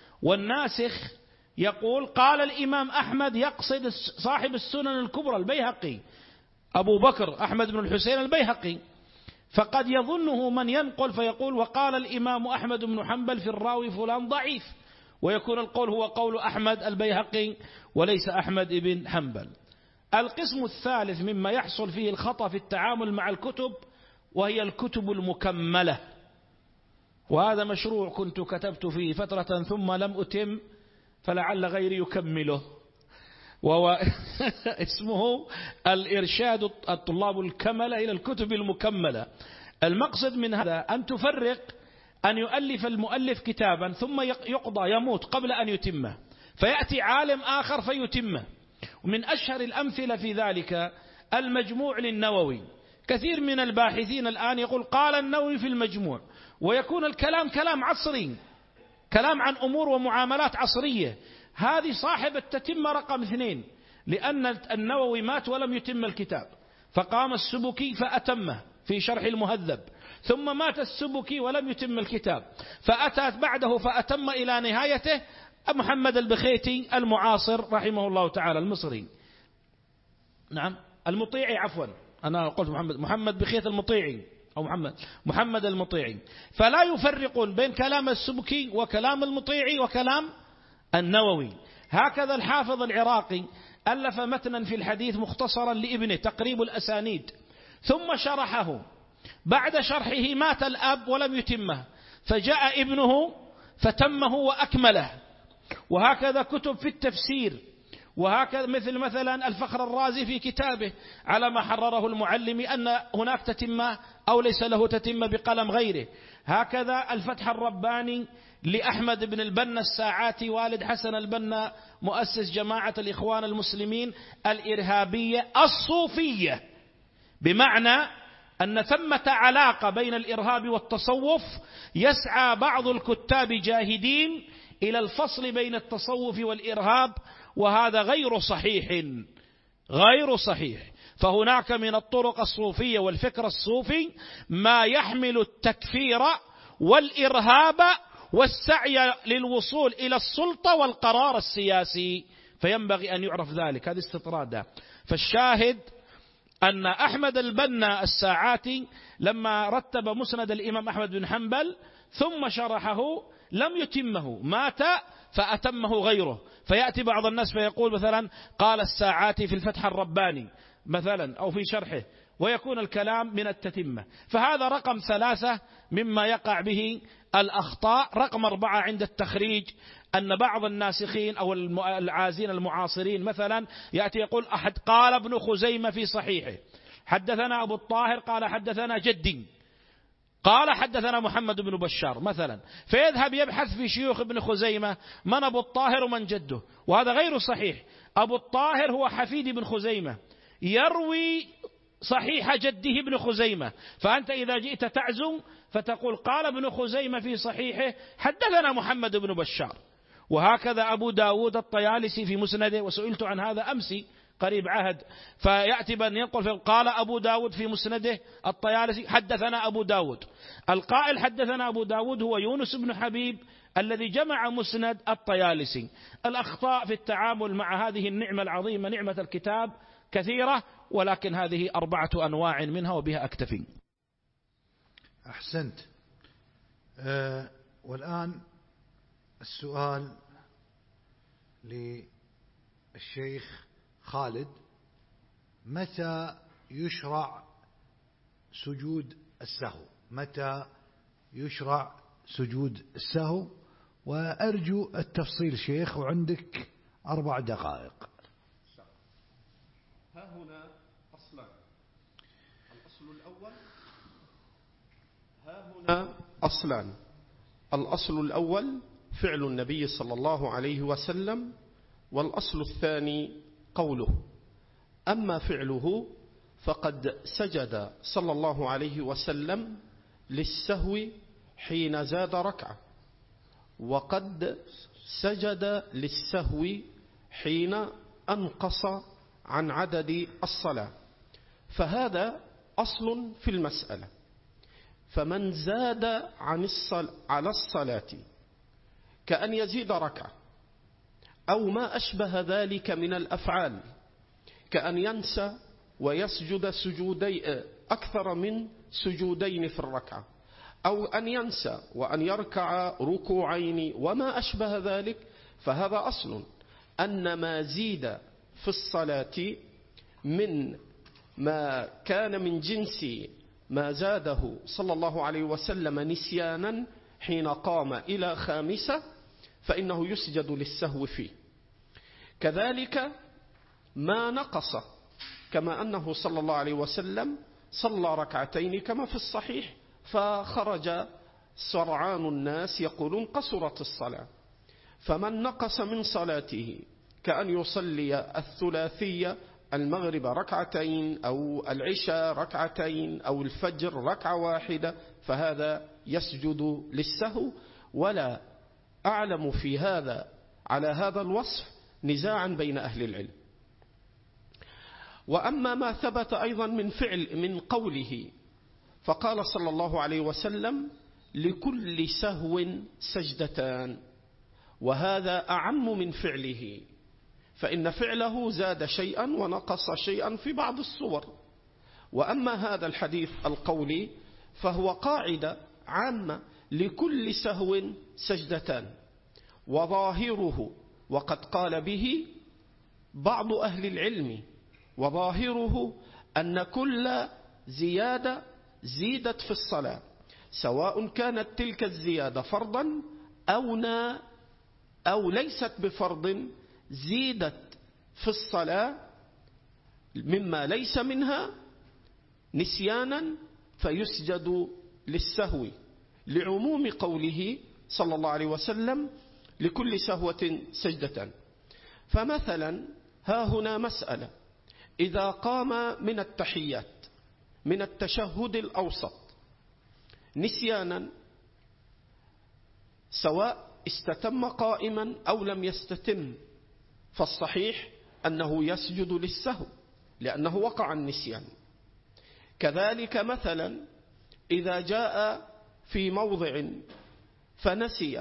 والناسخ يقول قال الإمام أحمد، يقصد صاحب السنن الكبرى البيهقي أبو بكر أحمد بن الحسين البيهقي، فقد يظنه من ينقل فيقول وقال الإمام أحمد بن حنبل في الراوي فلان ضعيف، ويكون القول هو قول أحمد البيهقي وليس أحمد بن حنبل. القسم الثالث مما يحصل فيه الخطأ في التعامل مع الكتب وهي الكتب المكملة، وهذا مشروع كنت كتبت فيه فترة ثم لم أتم فلعل غيري يكمله، وهو اسمه الإرشاد الطلاب الكملة إلى الكتب المكملة. المقصد من هذا أن تفرق أن يؤلف المؤلف كتابا ثم يقضى يموت قبل أن يتمه، فيأتي عالم آخر فيتمه. ومن أشهر الأمثلة في ذلك المجموع للنووي. كثير من الباحثين الآن يقول قال النووي في المجموع، ويكون الكلام كلام عصري، كلام عن أمور ومعاملات عصرية. هذه صاحب التتمة رقم اثنين، لأن النووي مات ولم يتم الكتاب، فقام السبكي فأتمه في شرح المهذب، ثم مات السبكي ولم يتم الكتاب، فأتى بعده فأتم إلى نهايته محمد البخيتي المعاصر رحمه الله تعالى المصري. نعم المطيعي، عفوا أنا قلت محمد محمد بخيت المطيعي أو محمد محمد المطيعي. فلا يفرقون بين كلام السبكي وكلام المطيعي وكلام النووي. هكذا الحافظ العراقي ألف متنا في الحديث مختصرا لابنه تقريب الأسانيد، ثم شرحه. بعد شرحه مات الأب ولم يتمه، فجاء ابنه فتمه وأكمله. وهكذا كتب في التفسير، وهكذا مثل مثلا الفخر الرازي في كتابه على ما حرره المعلمي أن هناك تتمة أو ليس له تتمة بقلم غيره. هكذا الفتح الرباني لأحمد بن البنا الساعاتي والد حسن البنا مؤسس جماعة الإخوان المسلمين الإرهابية الصوفية، بمعنى أن ثمة علاقة بين الإرهاب والتصوف، يسعى بعض الكتاب جاهدين إلى الفصل بين التصوف والإرهاب، وهذا غير صحيح غير صحيح. فهناك من الطرق الصوفية والفكر الصوفي ما يحمل التكفير والإرهاب والسعي للوصول إلى السلطة والقرار السياسي، فينبغي أن يعرف ذلك. هذه استطرادة. فالشاهد أن أحمد البنا الساعاتي لما رتب مسند الإمام أحمد بن حنبل ثم شرحه لم يتمه، مات فأتمه غيره. فيأتي بعض الناس فيقول مثلا قال الساعاتي في الفتح الرباني مثلا أو في شرحه، ويكون الكلام من التتمة. فهذا رقم ثلاثة مما يقع به الأخطاء. رقم أربعة عند التخريج أن بعض الناسخين أو العازين المعاصرين مثلا يأتي يقول أحد قال ابن خزيمة في صحيحه حدثنا أبو الطاهر قال حدثنا جدي قال حدثنا محمد بن بشار مثلا، فيذهب يبحث في شيوخ ابن خزيمة من أبو الطاهر ومن جده، وهذا غير صحيح. أبو الطاهر هو حفيد ابن خزيمة يروي صحيح جده ابن خزيمة، فأنت إذا جئت تعزم فتقول قال ابن خزيمة في صحيحه حدثنا محمد بن بشار. وهكذا أبو داود الطيالسي في مسنده، وسئلت عن هذا أمسي قريب عهد، فيأتي بأن ينقل قال أبو داود في مسنده الطيالسي حدثنا أبو داود. القائل حدثنا أبو داود هو يونس بن حبيب الذي جمع مسند الطيالسي. الأخطاء في التعامل مع هذه النعمة العظيمة نعمة الكتاب كثيرة، ولكن هذه أربعة أنواع منها وبها أكتفي. أحسنت. أه والآن السؤال للشيخ خالد: متى يشرع سجود السهو؟ متى يشرع سجود السهو؟ وأرجو التفصيل شيخ، وعندك أربع دقائق. ها هنا أصلان. الأصل الأول ها هنا أصلان. الأصل الأول فعل النبي صلى الله عليه وسلم، والأصل الثاني قوله. أما فعله فقد سجد صلى الله عليه وسلم للسهو حين زاد ركعة، وقد سجد للسهو حين أنقص عن عدد الصلاة، فهذا أصل في المسألة. فمن زاد عن الصلاة على الصلاة كأن يزيد ركعة أو ما أشبه ذلك من الأفعال، كأن ينسى ويسجد سجودي أكثر من سجودين في الركعة، أو أن ينسى وأن يركع ركوعين وما أشبه ذلك، فهذا أصل. أن ما زيد في الصلاة من ما كان من جنس ما زاده صلى الله عليه وسلم نسيانا حين قام إلى خامسة فإنه يسجد للسهو فيه. كذلك ما نقص، كما أنه صلى الله عليه وسلم صلى ركعتين كما في الصحيح، فخرج سرعان الناس يقولون قصرت الصلاة، فمن نقص من صلاته كأن يصلي الثلاثية المغرب ركعتين أو العشاء ركعتين أو الفجر ركعة واحدة فهذا يسجد للسهو، ولا أعلم في هذا على هذا الوصف نزاعا بين أهل العلم. وأما ما ثبت أيضا من فعل من قوله، فقال صلى الله عليه وسلم لكل سهو سجدتان، وهذا أعم من فعله، فإن فعله زاد شيئا ونقص شيئا في بعض الصور. وأما هذا الحديث القولي فهو قاعدة عامة لكل سهو سجدتان، وظاهره وقد قال به بعض أهل العلم وظاهره أن كل زيادة زيدت في الصلاة سواء كانت تلك الزيادة فرضا أو نا أو ليست بفرض زيدت في الصلاة مما ليس منها نسيانا فيسجد للسهو، لعموم قوله صلى الله عليه وسلم لكل سهوة سجدة. فمثلا ها هنا مسألة، إذا قام من التحيات من التشهد الأوسط نسيانا سواء استتم قائما أو لم يستتم، فالصحيح أنه يسجد للسهو لأنه وقع النسيان. كذلك مثلا إذا جاء في موضع فنسي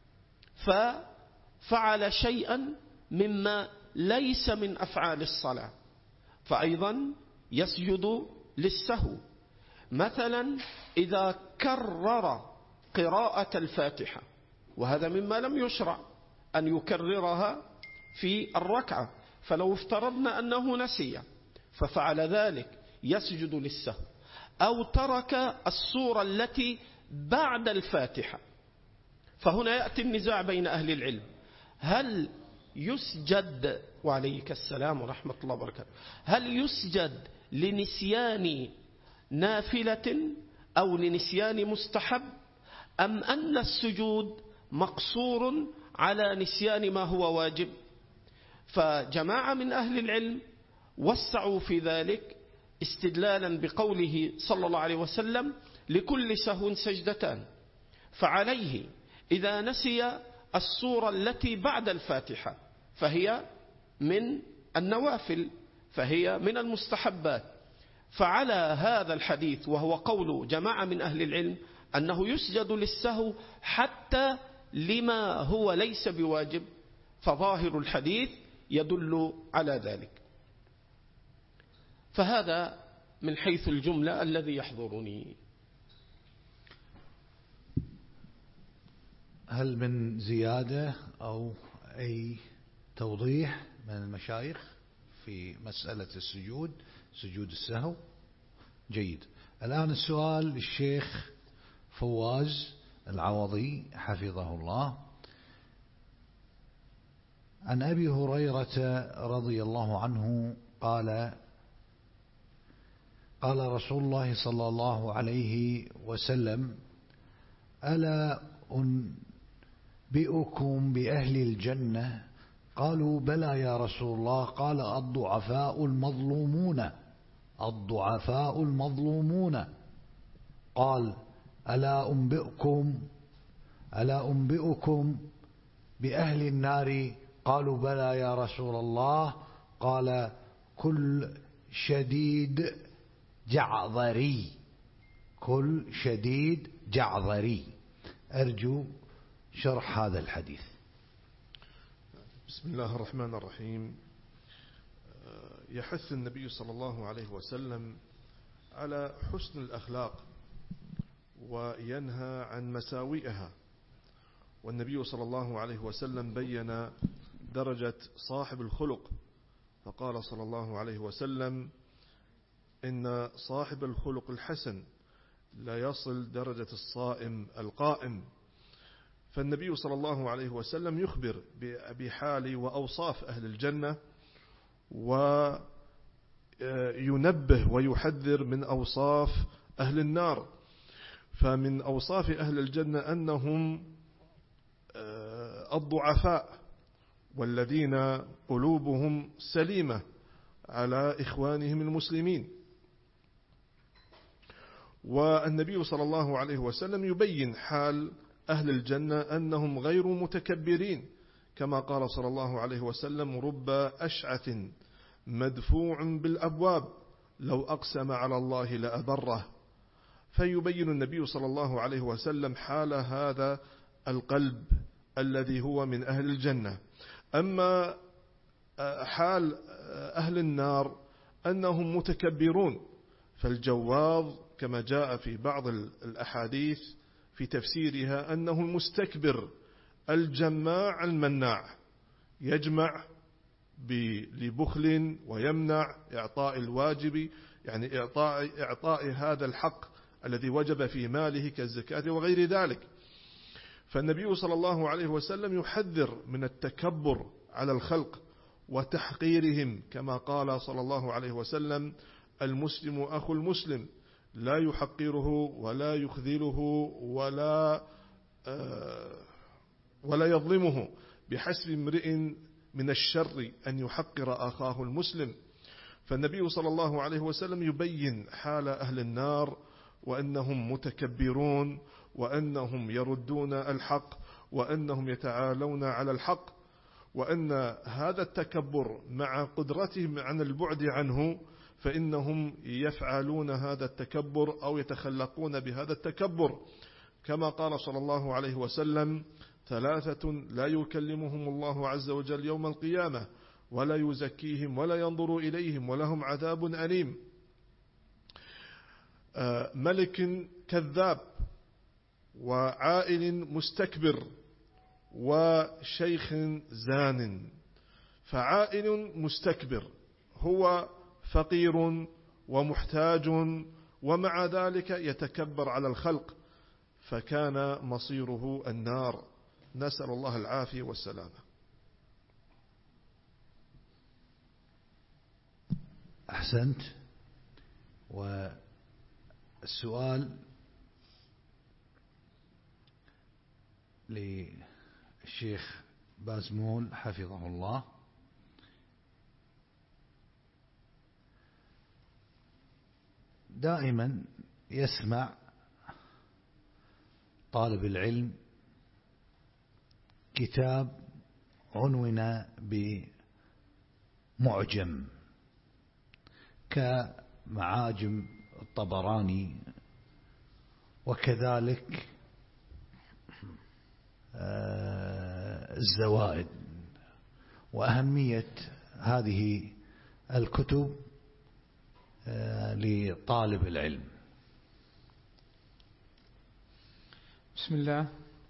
ففعل شيئا مما ليس من أفعال الصلاة فأيضا يسجد للسهو. مثلا إذا كرر قراءة الفاتحة، وهذا مما لم يشرع أن يكررها في الركعة، فلو افترضنا أنه نسي ففعل ذلك يسجد للسهو. أو ترك السورة التي بعد الفاتحة، فهنا يأتي النزاع بين أهل العلم، هل يسجد وعليك السلام ورحمة الله وبركاته هل يسجد لنسيان نافلة أو لنسيان مستحب، أم أن السجود مقصور على نسيان ما هو واجب؟ فجماعة من أهل العلم وسعوا في ذلك استدلالا بقوله صلى الله عليه وسلم لكل سهو سجدتان، فعليه إذا نسي السورة التي بعد الفاتحة فهي من النوافل، فهي من المستحبات، فعلى هذا الحديث وهو قول جماعة من أهل العلم أنه يسجد للسهو حتى لما هو ليس بواجب، فظاهر الحديث يدل على ذلك. فهذا من حيث الجملة الذي يحضرني. هل من زيادة أو أي توضيح من المشايخ في مسألة السجود سجود السهو؟ جيد. الآن السؤال للشيخ فواز العوضي حفظه الله. عن أبي هريرة رضي الله عنه قال قال رسول الله صلى الله عليه وسلم ألا أنبئكم بأهل الجنة؟ قالوا بلى يا رسول الله. قال الضعفاء المظلومون الضعفاء المظلومون. قال ألا أنبئكم ألا أنبئكم بأهل النار؟ قالوا بلى يا رسول الله. قال كل شديد جعظري كل شديد جعظري. أرجو شرح هذا الحديث. بسم الله الرحمن الرحيم. يحث النبي صلى الله عليه وسلم على حسن الأخلاق وينهى عن مساوئها، والنبي صلى الله عليه وسلم بين درجة صاحب الخلق، فقال صلى الله عليه وسلم إن صاحب الخلق الحسن لا يصل درجة الصائم القائم. فالنبي صلى الله عليه وسلم يخبر بحال وأوصاف أهل الجنة وينبه ويحذر من أوصاف أهل النار. فمن أوصاف أهل الجنة أنهم الضعفاء والذين قلوبهم سليمة على إخوانهم المسلمين. والنبي صلى الله عليه وسلم يبين حال أهل الجنة أنهم غير متكبرين، كما قال صلى الله عليه وسلم: رب أشعث مدفوع بالأبواب لو أقسم على الله لأبره. فيبين النبي صلى الله عليه وسلم حال هذا القلب الذي هو من أهل الجنة. أما حال أهل النار أنهم متكبرون، فالجواظ كما جاء في بعض الأحاديث في تفسيرها أنه المستكبر الجماع المناع، يجمع لبخل ويمنع إعطاء الواجب، يعني إعطاء, إعطاء هذا الحق الذي وجب في ماله كالزكاة وغير ذلك. فالنبي صلى الله عليه وسلم يحذر من التكبر على الخلق وتحقيرهم، كما قال صلى الله عليه وسلم: المسلم أخو المسلم لا يحقره ولا يخذله ولا ولا يظلمه، بحسب امرئ من الشر أن يحقر أخاه المسلم. فالنبي صلى الله عليه وسلم يبين حال أهل النار وأنهم متكبرون، وأنهم يردون الحق، وأنهم يتعالون على الحق، وأن هذا التكبر مع قدرتهم عن البعد عنه فإنهم يفعلون هذا التكبر أو يتخلقون بهذا التكبر، كما قال صلى الله عليه وسلم: ثلاثة لا يكلمهم الله عز وجل يوم القيامة ولا يزكيهم ولا ينظر إليهم ولهم عذاب أليم: ملك كذاب، وعائل مستكبر، وشيخ زان. فعائل مستكبر هو فقير ومحتاج، ومع ذلك يتكبر على الخلق، فكان مصيره النار، نسأل الله العافية والسلامة. أحسنت. والسؤال للشيخ بازمول حفظه الله: دائما يسمع طالب العلم كتاب عنون بمعجم كمعاجم الطبراني، وكذلك الزوائد، وأهمية هذه الكتب لطالب العلم. بسم الله.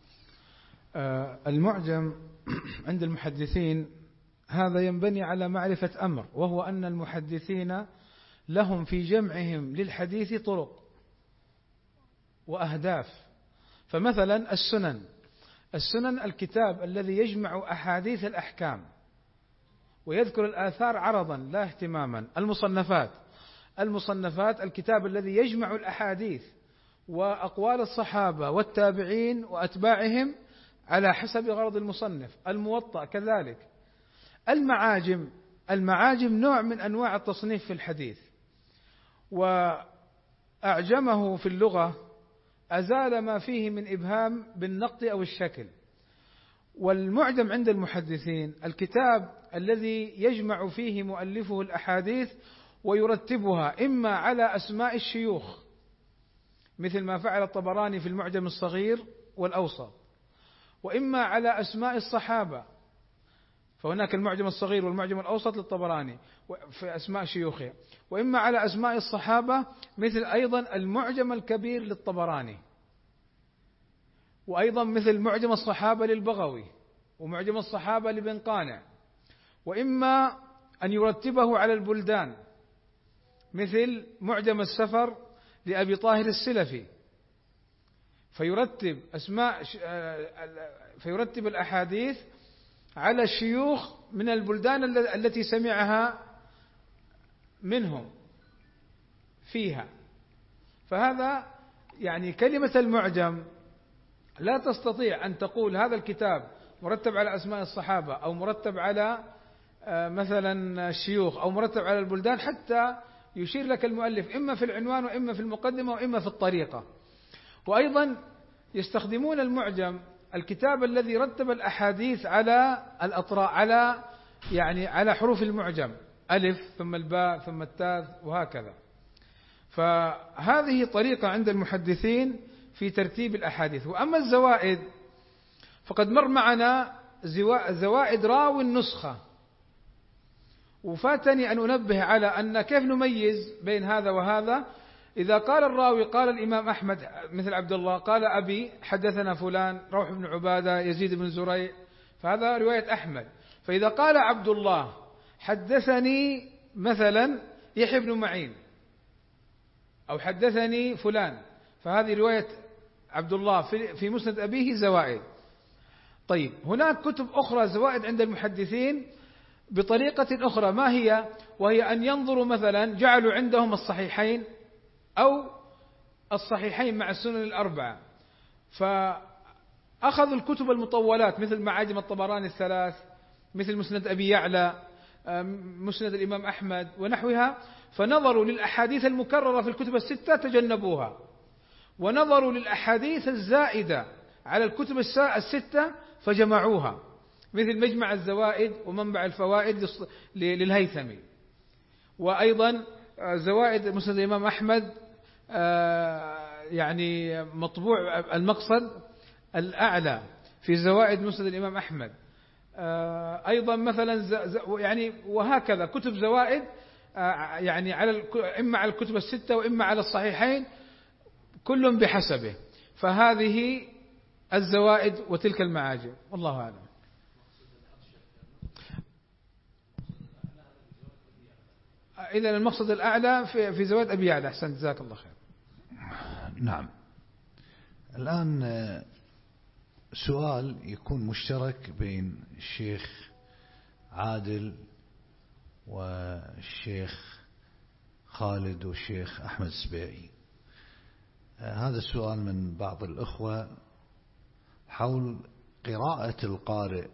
المعجم عند المحدثين هذا ينبني على معرفة أمر، وهو أن المحدثين لهم في جمعهم للحديث طرق وأهداف. فمثلا السنن السنن الكتاب الذي يجمع أحاديث الأحكام ويذكر الآثار عرضا لا اهتماما. المصنفات المصنفات الكتاب الذي يجمع الأحاديث وأقوال الصحابة والتابعين وأتباعهم على حسب غرض المصنف. الموطأ كذلك. المعاجم المعاجم نوع من أنواع التصنيف في الحديث، وأعجمه في اللغة أزال ما فيه من إبهام بالنقط أو الشكل. والمعجم عند المحدثين الكتاب الذي يجمع فيه مؤلفه الأحاديث ويرتبها إما على أسماء الشيوخ، مثل ما فعل الطبراني في المعجم الصغير والأوسط، وإما على أسماء الصحابة، فهناك المعجم الصغير والمعجم الأوسط للطبراني في أسماء شيوخه، وإما على أسماء الصحابة مثل أيضا المعجم الكبير للطبراني، وأيضا مثل معجم الصحابة للبغوي ومعجم الصحابة لابن قانع، وإما أن يرتبه على البلدان مثل معجم السفر لأبي طاهر السلفي، فيرتب أسماء فيرتب الأحاديث على الشيوخ من البلدان التي سمعها منهم فيها. فهذا يعني كلمة المعجم لا تستطيع أن تقول هذا الكتاب مرتب على أسماء الصحابة أو مرتب على مثلا الشيوخ أو مرتب على البلدان، حتى يشير لك المؤلف إما في العنوان وإما في المقدمة وإما في الطريقة. وأيضا يستخدمون المعجم الكتاب الذي رتب الأحاديث على الأطراء، على يعني على حروف المعجم، ألف ثم الباء ثم التاء وهكذا. فهذه طريقة عند المحدثين في ترتيب الأحاديث. وأما الزوائد فقد مر معنا زوائد راوي النسخة، وفاتني أن أنبه على أن كيف نميز بين هذا وهذا. إذا قال الراوي قال الإمام أحمد مثل عبد الله قال أبي حدثنا فلان روح بن عبادة يزيد بن زريع، فهذا رواية أحمد. فإذا قال عبد الله حدثني مثلا يحيى بن معين أو حدثني فلان، فهذه رواية عبد الله في مسند أبيه زوائد. طيب هناك كتب أخرى زوائد عند المحدثين بطريقة أخرى، ما هي؟ وهي أن ينظروا مثلا جعلوا عندهم الصحيحين أو الصحيحين مع السنن الأربعة، فأخذوا الكتب المطولات مثل معاجم الطبراني الثلاث، مثل مسند أبي يعلى، مسند الإمام أحمد ونحوها، فنظروا للأحاديث المكررة في الكتب الستة تجنبوها، ونظروا للأحاديث الزائدة على الكتب الستة فجمعوها، مثل مجمع الزوائد ومنبع الفوائد للهيثمي. وأيضا زوائد مسند الإمام أحمد يعني مطبوع المقصد الأعلى في زوائد مسند الإمام أحمد. أيضا مثلا يعني وهكذا كتب زوائد يعني على إما على الكتب الستة وإما على الصحيحين، كل بحسبه. فهذه الزوائد وتلك المعاجم، والله أعلم. إذا المقصد الأعلى في في زوائد أبي يعلى. أحسن، جزاك الله خير. نعم. الآن سؤال يكون مشترك بين الشيخ عادل والشيخ خالد والشيخ أحمد السبيعي. هذا السؤال من بعض الأخوة حول قراءة القارئ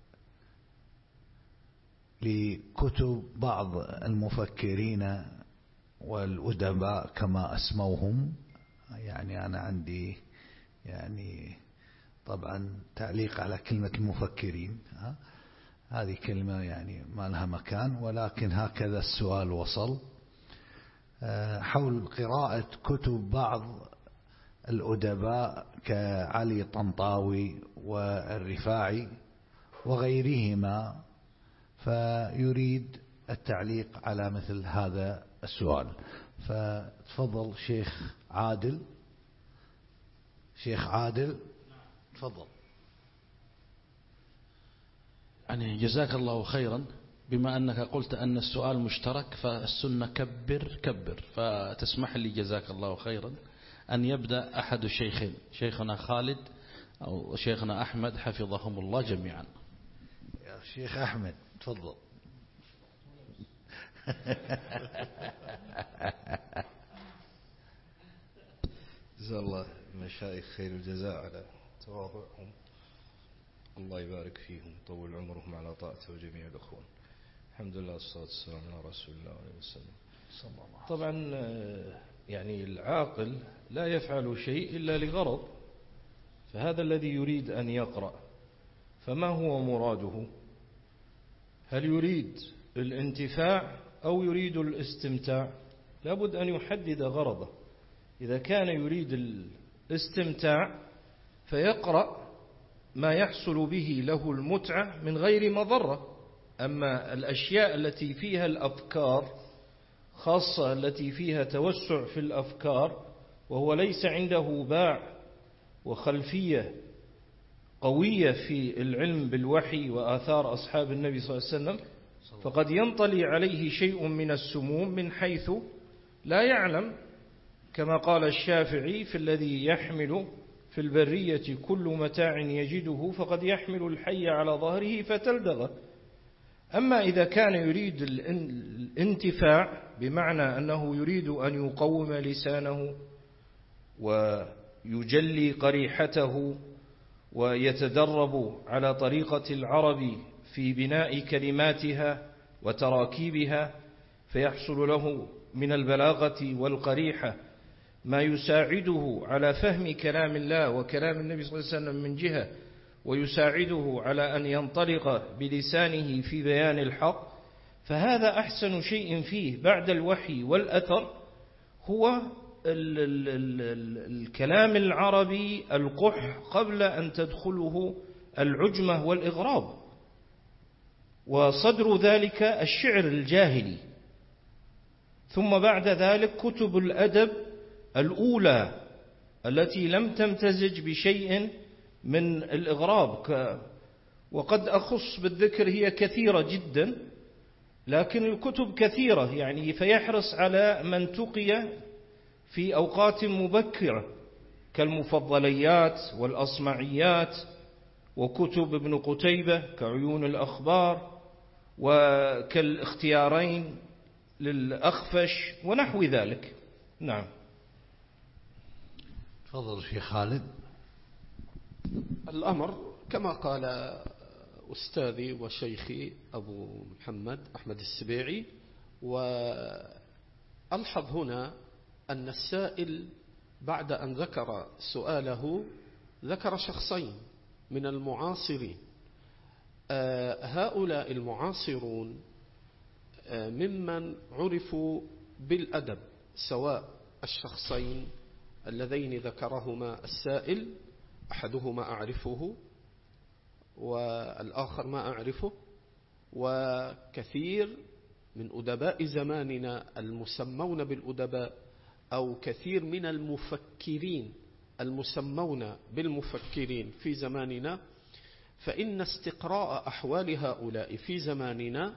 لكتب بعض المفكرين والأدباء كما أسموهم. يعني أنا عندي يعني طبعا تعليق على كلمة المفكرين، هذه كلمة يعني ما لها مكان، ولكن هكذا السؤال وصل حول قراءة كتب بعض الأدباء كعلي طنطاوي والرفاعي وغيرهما، فيريد التعليق على مثل هذا السؤال. فتفضل شيخ عادل. شيخ عادل تفضل. يعني جزاك الله خيرا. بما أنك قلت أن السؤال مشترك فالسنة كبر كبر، فتسمح لي جزاك الله خيرا أن يبدأ أحد الشيخين، شيخنا خالد أو شيخنا أحمد حفظهم الله جميعا. يا شيخ أحمد تفضل. جزا الله مشايخ خير الجزاء على تواضعهم، الله يبارك فيهم طول عمرهم على طاعته وجميع الأخوان. الحمد لله والصلاة والسلام على رسول الله عليه وسلم. طبعا يعني العاقل لا يفعل شيء إلا لغرض، فهذا الذي يريد أن يقرأ فما هو مراده؟ هل يريد الانتفاع أو يريد الاستمتاع؟ لابد أن يحدد غرضه. إذا كان يريد الاستمتاع فيقرأ ما يحصل به له المتعة من غير مضرة. أما الأشياء التي فيها الأفكار، خاصة التي فيها توسع في الأفكار، وهو ليس عنده باع وخلفية قوية في العلم بالوحي وآثار أصحاب النبي صلى الله عليه وسلم، فقد ينطلي عليه شيء من السموم من حيث لا يعلم، كما قال الشافعي في الذي يحمل في البرية كل متاع يجده فقد يحمل الحي على ظهره فتلدغه. أما إذا كان يريد الانتفاع بمعنى أنه يريد أن يقوم لسانه ويجلي قريحته ويتدرب على طريقة العرب في بناء كلماتها وتراكيبها، فيحصل له من البلاغة والقريحة ما يساعده على فهم كلام الله وكلام النبي صلى الله عليه وسلم من جهة، ويساعده على أن ينطلق بلسانه في بيان الحق. فهذا أحسن شيء فيه بعد الوحي والأثر، هو ال ال ال الكلام العربي القح قبل أن تدخله العجمة والإغراب، وصدر ذلك الشعر الجاهلي، ثم بعد ذلك كتب الأدب الأولى التي لم تمتزج بشيء من الإغراب. وقد أخص بالذكر، هي كثيرة جدا، لكن الكتب كثيرة يعني، فيحرص على من تقي في أوقات مبكرة كالمفضليات والأصمعيات، وكتب ابن قتيبة كعيون الأخبار، وكالاختيارين للأخفش ونحو ذلك. نعم. تفضل شيخ خالد. الأمر كما قال أستاذي وشيخي أبو محمد أحمد السبيعي، وألحظ هنا أن السائل بعد أن ذكر سؤاله ذكر شخصين من المعاصرين. هؤلاء المعاصرون ممن عرفوا بالأدب، سواء الشخصين اللذين ذكرهما السائل، أحدهما أعرفه والآخر ما أعرفه، وكثير من أدباء زماننا المسمون بالأدباء، أو كثير من المفكرين المسمون بالمفكرين في زماننا، فإن استقراء أحوال هؤلاء في زماننا،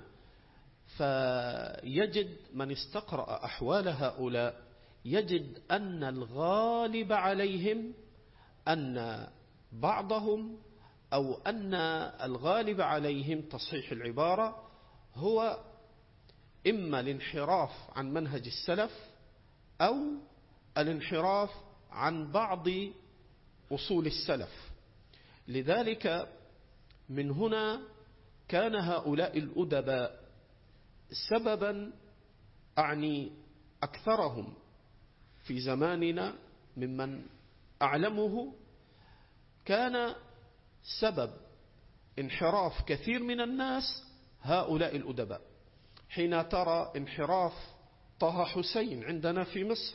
فيجد من استقرأ أحوال هؤلاء يجد أن الغالب عليهم أن بعضهم أو أن الغالب عليهم تصحيح العبارة هو إما الانحراف عن منهج السلف أو الانحراف عن بعض أصول السلف. لذلك من هنا كان هؤلاء الأدباء سببا، أعني أكثرهم في زماننا ممن أعلمه، كان سبب انحراف كثير من الناس هؤلاء الأدباء. حين ترى انحراف طه حسين عندنا في مصر،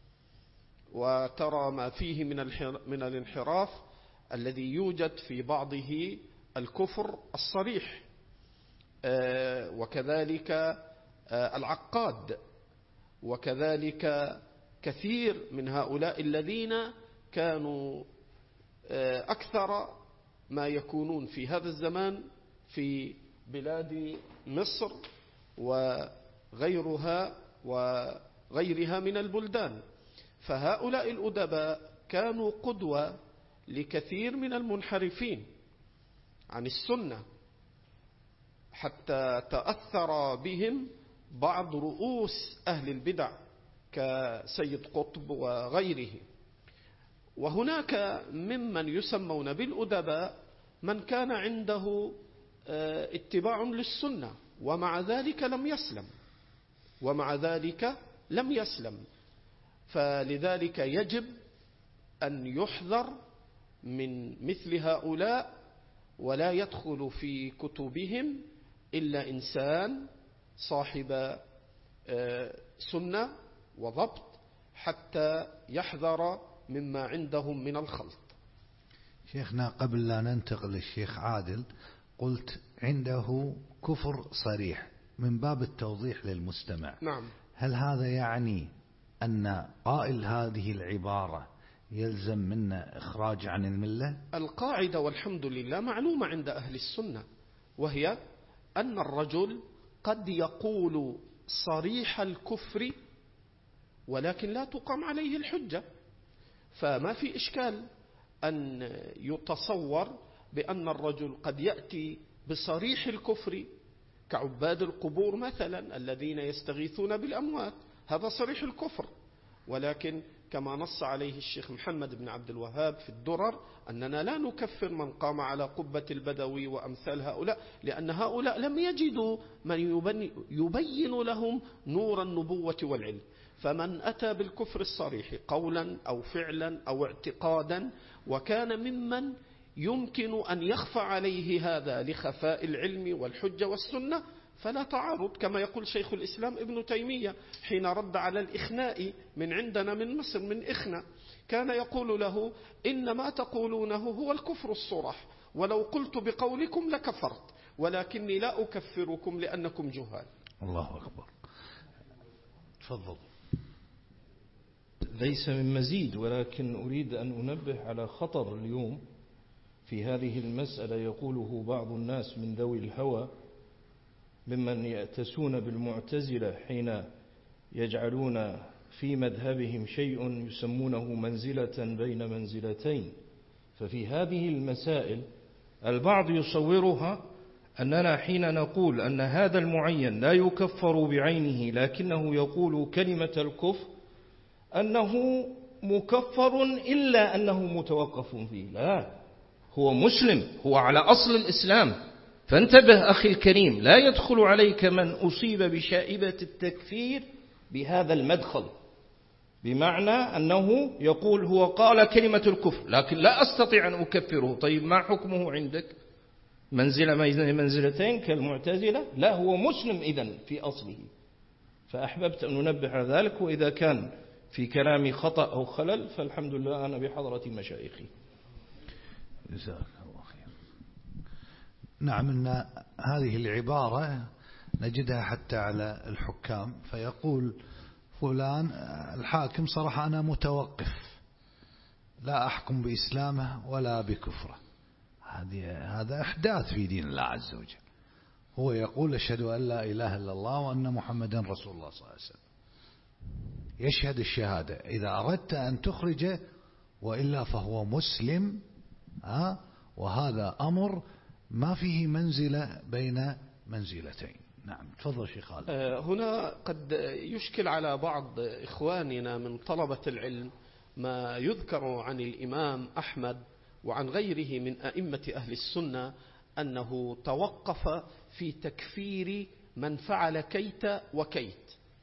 وترى ما فيه من الانحراف الذي يوجد في بعضه الكفر الصريح، وكذلك العقاد، وكذلك كثير من هؤلاء الذين كانوا أكثر ما يكونون في هذا الزمان في بلاد مصر وغيرها وغيرها من البلدان. فهؤلاء الأدباء كانوا قدوة لكثير من المنحرفين عن السنة، حتى تأثر بهم بعض رؤوس أهل البدع كسيد قطب وغيره. وهناك ممن يسمون بالأدباء من كان عنده اتباع للسنة ومع ذلك لم يسلم ومع ذلك لم يسلم فلذلك يجب أن يحذر من مثل هؤلاء، ولا يدخل في كتبهم إلا إنسان صاحب سنة وضبط، حتى يحذر مما عندهم من الخلط. شيخنا، قبل لا ننتقل للشيخ عادل، قلت عنده كفر صريح، من باب التوضيح للمستمع. نعم. هل هذا يعني أن قائل هذه العبارة يلزم منا إخراج عن الملة؟ القاعدة والحمد لله معلومة عند أهل السنة، وهي أن الرجل قد يقول صريح الكفر ولكن لا تقام عليه الحجة، فما في إشكال أن يتصور بأن الرجل قد يأتي بصريح الكفر كعباد القبور مثلا الذين يستغيثون بالأموات، هذا صريح الكفر، ولكن كما نص عليه الشيخ محمد بن عبد الوهاب في الدرر أننا لا نكفر من قام على قبة البدوي وأمثال هؤلاء، لأن هؤلاء لم يجدوا من يبين لهم نور النبوة والعلم. فمن أتى بالكفر الصريح قولا أو فعلا أو اعتقادا وكان ممن يمكن أن يخفى عليه هذا لخفاء العلم والحجة والسنة فلا تعارض، كما يقول شيخ الإسلام ابن تيمية حين رد على الإخناء من عندنا من مصر من إخناء، كان يقول له إن ما تقولونه هو الكفر الصرح، ولو قلت بقولكم لكفرت، ولكني لا أكفركم لأنكم جهال. الله أكبر. تفضل. ليس من مزيد، ولكن أريد أن أنبه على خطر اليوم في هذه المسألة يقوله بعض الناس من ذوي الهوى ممن يأتسون بالمعتزلة حين يجعلون في مذهبهم شيء يسمونه منزلة بين منزلتين. ففي هذه المسائل البعض يصورها أننا حين نقول أن هذا المعين لا يكفر بعينه لكنه يقول كلمة الكفر أنه مكفر إلا أنه متوقف فيه. لا، هو مسلم، هو على أصل الإسلام. فانتبه أخي الكريم، لا يدخل عليك من أصيب بشائبة التكفير بهذا المدخل، بمعنى أنه يقول هو قال كلمة الكفر لكن لا أستطيع أن أكفره. طيب ما حكمه عندك؟ منزلة منزلتين كالمعتزلة؟ لا، هو مسلم إذن في أصله. فأحببت أن ننبه على ذلك، وإذا كان في كلامي خطأ أو خلل فالحمد لله أنا بحضرة مشايخي. جزاك الله خير. نعم، إن هذه العبارة نجدها حتى على الحكام، فيقول فلان الحاكم صراحة أنا متوقف لا أحكم بإسلامه ولا بكفره. هذا إحداث في دين الله عز وجل. هو يقول أشهد أن لا إله إلا الله وأن محمدا رسول الله صلى الله عليه وسلم، يشهد الشهادة. إذا أردت أن تخرجه وإلا فهو مسلم، ها، وهذا أمر ما فيه منزلة بين منزلتين. نعم، تفضل شيخ خالد. هنا قد يشكل على بعض إخواننا من طلبة العلم ما يذكر عن الإمام أحمد وعن غيره من أئمة أهل السنة أنه توقف في تكفير من فعل كيت وكيت.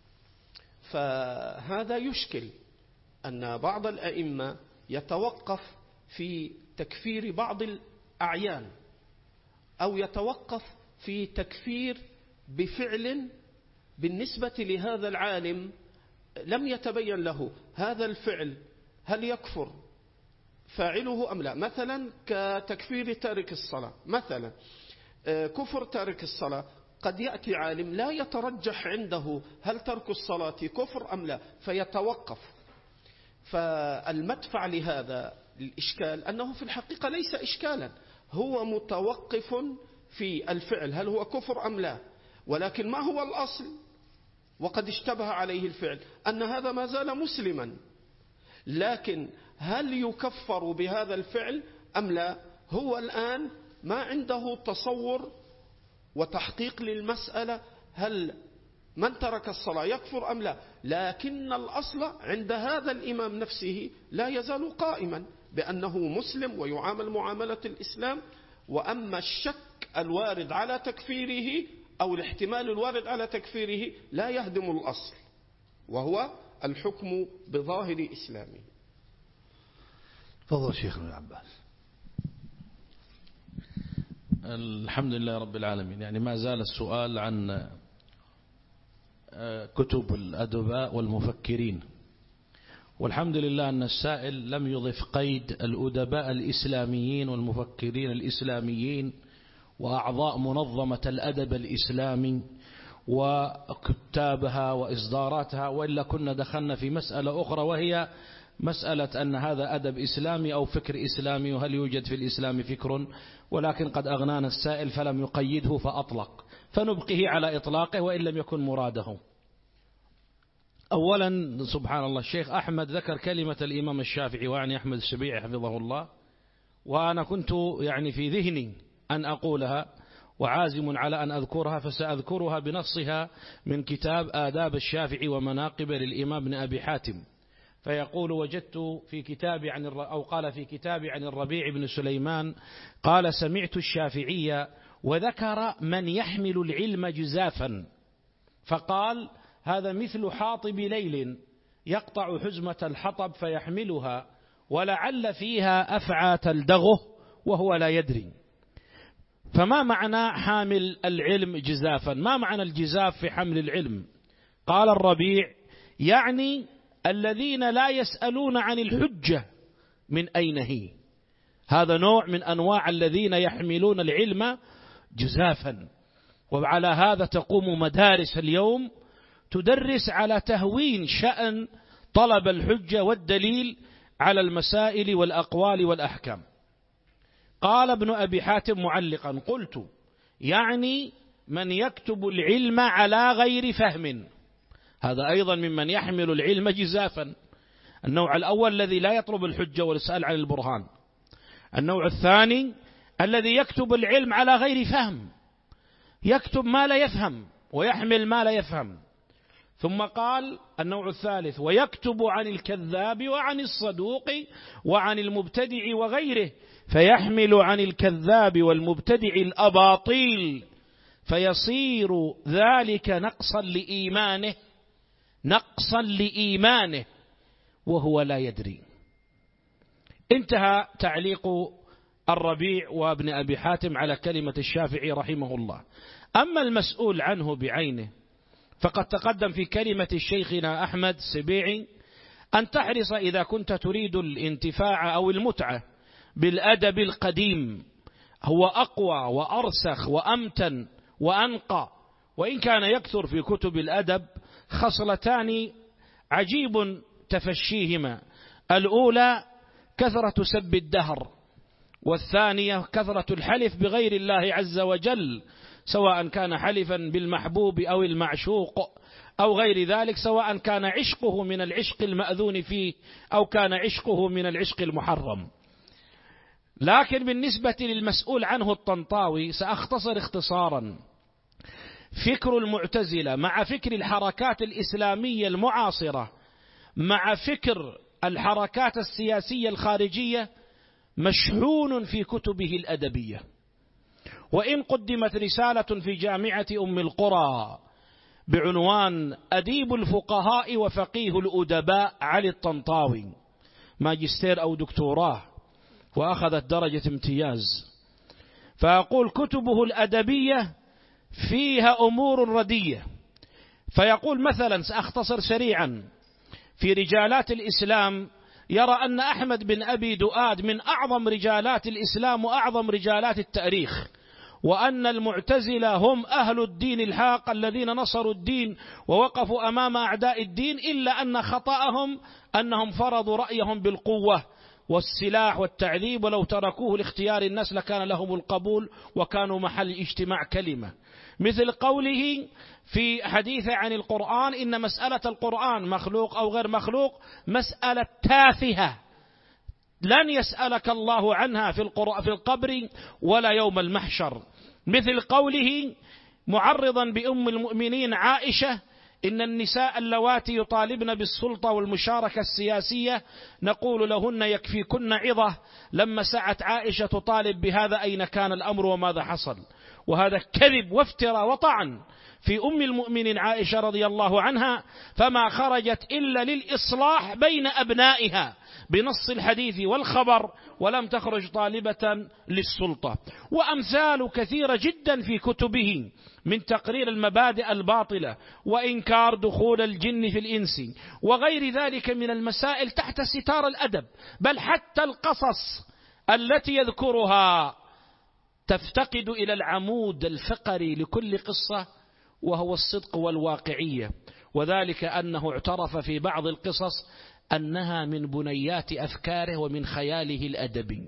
فهذا يشكل أن بعض الأئمة يتوقف في تكفير بعض الأعيان، أو يتوقف في تكفير بفعل بالنسبة لهذا العالم لم يتبين له هذا الفعل هل يكفر فاعله أم لا. مثلا كتكفير تارك الصلاة، مثلا كفر تارك الصلاة قد يأتي عالم لا يترجح عنده هل ترك الصلاة كفر أم لا، فيتوقف. فالمدفع لهذا الإشكال أنه في الحقيقة ليس إشكالا، هو متوقف في الفعل هل هو كفر أم لا، ولكن ما هو الأصل وقد اشتبه عليه الفعل أن هذا ما زال مسلما، لكن هل يكفر بهذا الفعل أم لا، هو الآن ما عنده تصور وتحقيق للمسألة هل من ترك الصلاة يكفر أم لا. لكن الأصل عند هذا الإمام نفسه لا يزال قائما بأنه مسلم ويعامل معاملة الإسلام. وأما الشك الوارد على تكفيره أو الاحتمال الوارد على تكفيره لا يهدم الأصل، وهو الحكم بظاهر إسلامه. تفضل شيخ ابن عباس. الحمد لله رب العالمين. يعني ما زال السؤال عن كتب الأدباء والمفكرين، والحمد لله أن السائل لم يضف قيد الأدباء الإسلاميين والمفكرين الإسلاميين وأعضاء منظمة الأدب الإسلامي وكتابها وإصداراتها، وإلا كنا دخلنا في مسألة أخرى وهي مسألة أن هذا أدب إسلامي أو فكر إسلامي، وهل يوجد في الإسلام فكر، ولكن قد أغنانا السائل فلم يقيده فأطلق، فنبقيه على إطلاقه وإن لم يكن مراده. أولا سبحان الله، الشيخ أحمد ذكر كلمة الإمام الشافعي وعني أحمد السبيعي حفظه الله، وأنا كنت يعني في ذهني أن أقولها وعازم على أن أذكرها، فسأذكرها بنصها من كتاب آداب الشافعي ومناقب للإمام ابن أبي حاتم. فيقول وجدت في كتاب عن أو قال في كتاب عن الربيع بن سليمان قال سمعت الشافعية وذكر من يحمل العلم جزافا، فقال هذا مثل حاطب ليل يقطع حزمة الحطب فيحملها ولعل فيها أفعى تلدغه وهو لا يدري. فما معنى حامل العلم جزافا؟ ما معنى الجزاف في حمل العلم؟ قال الربيع يعني الذين لا يسألون عن الحجة من أين هي، هذا نوع من أنواع الذين يحملون العلم جزافا. وعلى هذا تقوم مدارس اليوم تدرس على تهوين شأن طلب الحجة والدليل على المسائل والأقوال والأحكام. قال ابن أبي حاتم معلقا قلت يعني من يكتب العلم على غير فهم، هذا أيضا ممن يحمل العلم جزافا. النوع الأول الذي لا يطلب الحجة ويسأل عن البرهان. النوع الثاني الذي يكتب العلم على غير فهم، يكتب ما لا يفهم ويحمل ما لا يفهم. ثم قال النوع الثالث ويكتب عن الكذاب وعن الصدوق وعن المبتدع وغيره، فيحمل عن الكذاب والمبتدع الأباطيل فيصير ذلك نقصا لإيمانه نقصا لإيمانه وهو لا يدري. انتهى تعليق الربيع وابن أبي حاتم على كلمة الشافعي رحمه الله. أما المسؤول عنه بعينه فقد تقدم في كلمة شيخنا أحمد سبيعي أن تحرص إذا كنت تريد الانتفاع أو المتعة بالأدب القديم، هو أقوى وأرسخ وأمتن وأنقى، وإن كان يكثر في كتب الأدب خصلتان عجيب تفشيهما: الأولى كثرة سب الدهر، والثانية كثرة الحلف بغير الله عز وجل، سواء كان حلفا بالمحبوب أو المعشوق أو غير ذلك، سواء كان عشقه من العشق المأذون فيه أو كان عشقه من العشق المحرم. لكن بالنسبة للمسؤول عنه الطنطاوي سأختصر اختصارا. فكر المعتزلة مع فكر الحركات الإسلامية المعاصرة مع فكر الحركات السياسية الخارجية مشحون في كتبه الأدبية. وإن قدمت رسالة في جامعة أم القرى بعنوان أديب الفقهاء وفقيه الأدباء علي الطنطاوي، ماجستير أو دكتوراه، وأخذت درجة امتياز، فأقول كتبه الأدبية فيها أمور ردية. فيقول مثلا، سأختصر سريعا، في رجالات الإسلام يرى أن أحمد بن أبي دؤاد من أعظم رجالات الإسلام وأعظم رجالات التاريخ، وأن المعتزلة هم أهل الدين الحق الذين نصروا الدين ووقفوا أمام أعداء الدين، إلا أن خطأهم أنهم فرضوا رأيهم بالقوة والسلاح والتعذيب، ولو تركوه لاختيار الناس لكان لهم القبول وكانوا محل اجتماع كلمة. مثل قوله في حديثه عن القرآن إن مسألة القرآن مخلوق أو غير مخلوق مسألة تافهة لن يسألك الله عنها في في القبر ولا يوم المحشر. مثل قوله معرضا بأم المؤمنين عائشة إن النساء اللواتي يطالبن بالسلطة والمشاركة السياسية نقول لهن يكفيكن عظة، لما سعت عائشة تطالب بهذا أين كان الأمر وماذا حصل؟ وهذا كذب وافتراء وطعن في أم المؤمنين عائشة رضي الله عنها، فما خرجت إلا للإصلاح بين أبنائها بنص الحديث والخبر، ولم تخرج طالبة للسلطة. وأمثال كثيرة جدا في كتبه من تقرير المبادئ الباطلة وإنكار دخول الجن في الإنس وغير ذلك من المسائل تحت ستار الأدب، بل حتى القصص التي يذكرها تفتقد إلى العمود الفقري لكل قصة وهو الصدق والواقعية، وذلك أنه اعترف في بعض القصص أنها من بنيات أفكاره ومن خياله الأدبي.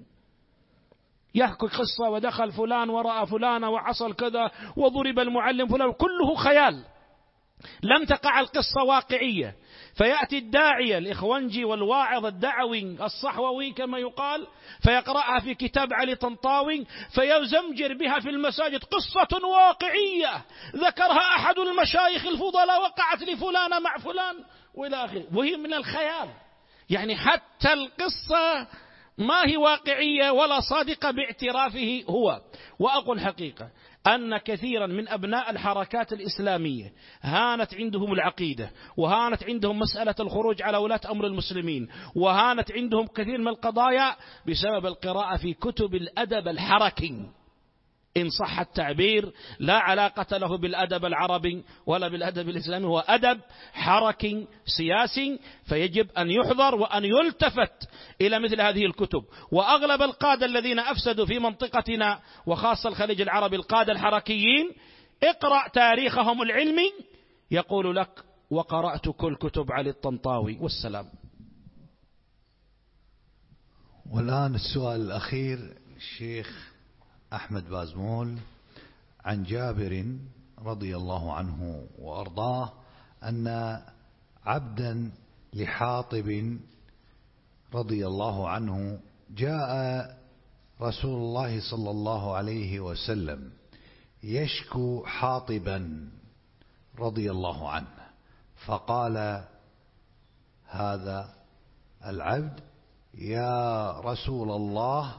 يحكي قصة ودخل فلان وراء فلان وحصل كذا وضرب المعلم فلان، كله خيال، لم تقع القصة واقعية. فيأتي الداعية الإخوانجي والواعظ الدعوي الصحووي كما يقال فيقرأها في كتاب علي طنطاوي فيزمجر بها في المساجد، قصة واقعية ذكرها أحد المشايخ الفضلاء وقعت لفلان مع فلان وإلى آخره، وهي من الخيال. يعني حتى القصة ما هي واقعية ولا صادقة باعترافه هو. وأقول حقيقة أن كثيرا من أبناء الحركات الإسلامية هانت عندهم العقيدة، وهانت عندهم مسألة الخروج على ولاة أمر المسلمين، وهانت عندهم كثير من القضايا بسبب القراءة في كتب الأدب الحركي، إن صح التعبير، لا علاقة له بالأدب العربي ولا بالأدب الإسلامي، هو أدب حركي سياسي، فيجب أن يحضر وأن يلتفت إلى مثل هذه الكتب. وأغلب القادة الذين أفسدوا في منطقتنا وخاصة الخليج العربي، القادة الحركيين، اقرأ تاريخهم العلمي يقول لك وقرأت كل كتب علي الطنطاوي والسلام. والآن السؤال الأخير الشيخ أحمد بازمول عن جابر رضي الله عنه وأرضاه أن عبدا لحاطب رضي الله عنه جاء رسول الله صلى الله عليه وسلم يشكو حاطبا رضي الله عنه، فقال هذا العبد يا رسول الله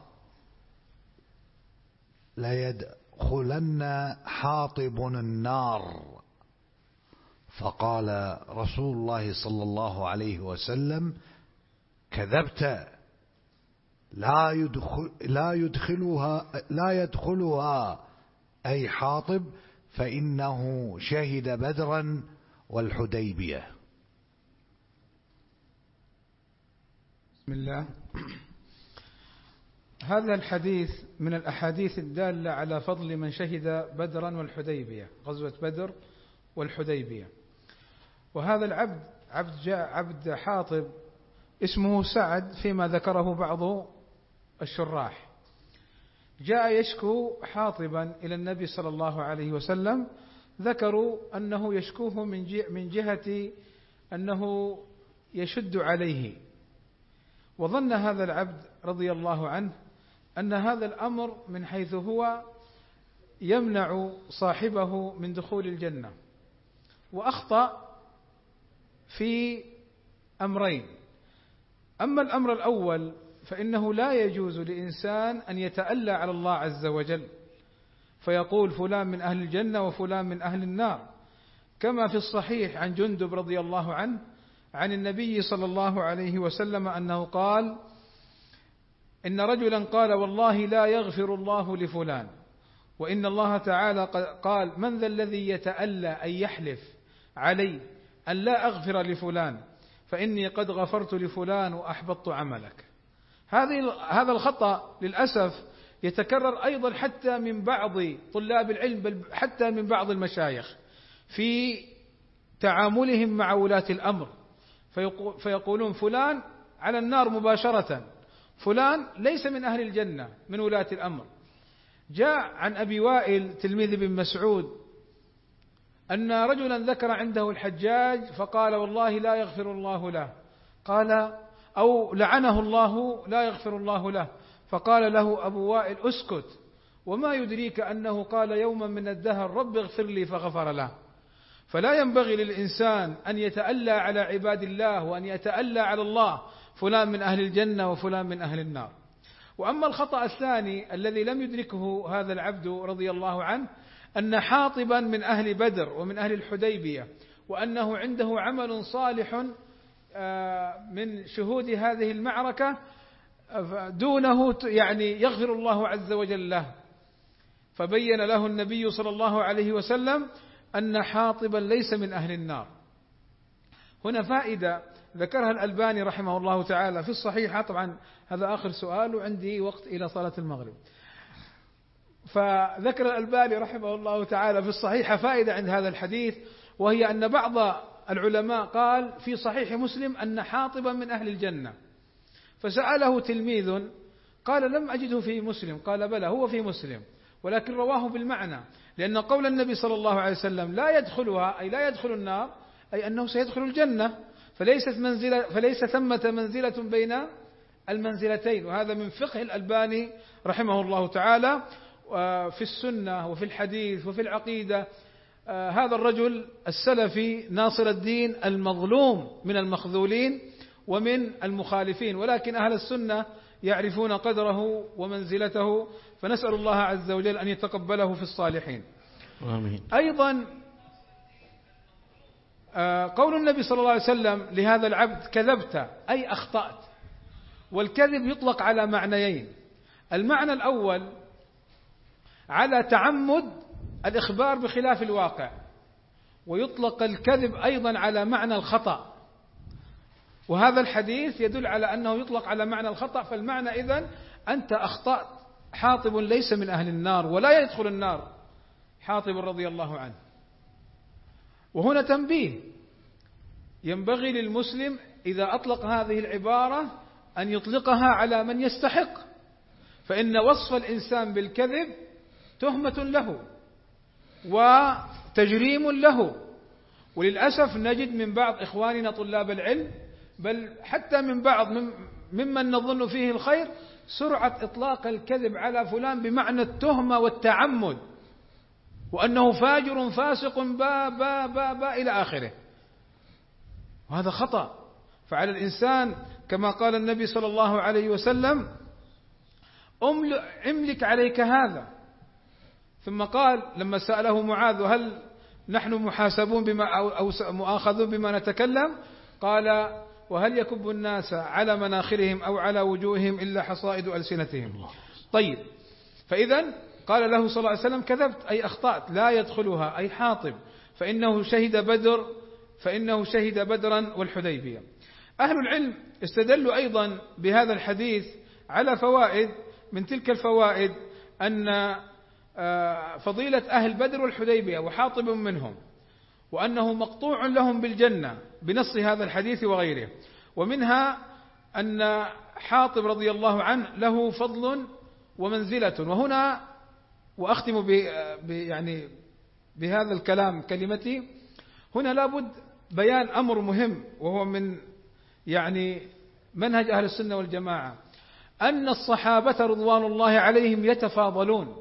لا يدخلن حاطب النار، فقال رسول الله صلى الله عليه وسلم كذبت، لا يدخل لا يدخلها لا يدخلها أي حاطب فإنه شهد بدرا والحديبية. بسم الله. هذا الحديث من الأحاديث الدالة على فضل من شهد بدرا والحديبية، غزوة بدر والحديبية. وهذا العبد عبد جاء عبد حاطب اسمه سعد فيما ذكره بعض الشراح، جاء يشكو حاطبا إلى النبي صلى الله عليه وسلم، ذكروا أنه يشكوه من جهة أنه يشد عليه، وظن هذا العبد رضي الله عنه أن هذا الأمر من حيث هو يمنع صاحبه من دخول الجنة، وأخطأ في أمرين. أما الأمر الأول فإنه لا يجوز لإنسان أن يتألى على الله عز وجل فيقول فلان من أهل الجنة وفلان من أهل النار، كما في الصحيح عن جندب رضي الله عنه عن النبي صلى الله عليه وسلم أنه قال إن رجلا قال والله لا يغفر الله لفلان، وإن الله تعالى قال من ذا الذي يتألى أن يحلف علي أن لا أغفر لفلان فإني قد غفرت لفلان وأحبطت عملك. هذه هذا الخطأ للأسف يتكرر أيضا حتى من بعض طلاب العلم، بل حتى من بعض المشايخ في تعاملهم مع ولاة الأمر، فيقولون فلان على النار مباشرة، فلان ليس من أهل الجنة من ولاة الأمر. جاء عن أبي وائل تلميذ بن مسعود أن رجلا ذكر عنده الحجاج فقال والله لا يغفر الله له، قال أو لعنه الله لا يغفر الله له، فقال له أبو وائل اسكت، وما يدريك أنه قال يوما من الدهر رب اغفر لي فغفر له. فلا ينبغي للإنسان أن يتألى على عباد الله وأن يتألى على الله فلان من أهل الجنة وفلان من أهل النار. وأما الخطأ الثاني الذي لم يدركه هذا العبد رضي الله عنه أن حاطبا من أهل بدر ومن أهل الحديبية، وأنه عنده عمل صالح من شهود هذه المعركة دونه يعني يغفر الله عز وجل له، فبين له النبي صلى الله عليه وسلم أن حاطبا ليس من أهل النار. هنا فائدة ذكرها الألباني رحمه الله تعالى في الصحيحة، طبعا هذا آخر سؤال وعندي وقت إلى صلاة المغرب. فذكر الألباني رحمه الله تعالى في الصحيحة فائدة عند هذا الحديث، وهي أن بعض العلماء قال في صحيح مسلم أن حاطبا من أهل الجنة، فسأله تلميذ قال لم أجده في مسلم، قال بلى هو في مسلم ولكن رواه بالمعنى، لأن قول النبي صلى الله عليه وسلم لا يدخلها أي لا يدخل النار أي أنه سيدخل الجنة، فليست منزلة فليس ثمة منزلة بين المنزلتين. وهذا من فقه الألباني رحمه الله تعالى في السنة وفي الحديث وفي العقيدة. هذا الرجل السلفي ناصر الدين المظلوم من المخذولين، ومن المخالفين، ولكن أهل السنة يعرفون قدره ومنزلته، فنسأل الله عز وجل أن يتقبله في الصالحين. آمين. أيضا قول النبي صلى الله عليه وسلم لهذا العبد كذبت أي أخطأت، والكذب يطلق على معنيين. المعنى الأول على تعمد الإخبار بخلاف الواقع، ويطلق الكذب أيضا على معنى الخطأ، وهذا الحديث يدل على أنه يطلق على معنى الخطأ. فالمعنى إذن أنت أخطأت، حاطب ليس من أهل النار ولا يدخل النار، حاطب رضي الله عنه. وهنا تنبيه، ينبغي للمسلم إذا أطلق هذه العبارة أن يطلقها على من يستحق، فإن وصف الإنسان بالكذب تهمة له وتجريم له. وللأسف نجد من بعض إخواننا طلاب العلم، بل حتى من بعض ممن نظن فيه الخير، سرعة إطلاق الكذب على فلان بمعنى التهمة والتعمد، وأنه فاجر فاسق با با با با إلى آخره، وهذا خطأ. فعلى الإنسان كما قال النبي صلى الله عليه وسلم املك عليك هذا. ثم قال لما سأله معاذ هل نحن محاسبون بما أو مؤاخذون بما نتكلم، قال وهل يكب الناس على مناخرهم أو على وجوههم إلا حصائد ألسنتهم. طيب، فإذا قال له صلى الله عليه وسلم كذبت أي أخطأت، لا يدخلها أي حاطب، فإنه شهد بدر فإنه شهد بدرا والحديبية. أهل العلم استدلوا أيضا بهذا الحديث على فوائد. من تلك الفوائد أن فضيلة أهل بدر والحديبية وحاطب منهم، وأنه مقطوع لهم بالجنة بنص هذا الحديث وغيره. ومنها أن حاطب رضي الله عنه له فضل ومنزلة. وهنا وأختم ب يعني بهذا الكلام كلمتي، هنا لابد بيان أمر مهم، وهو من يعني منهج أهل السنة والجماعة، أن الصحابة رضوان الله عليهم يتفاضلون،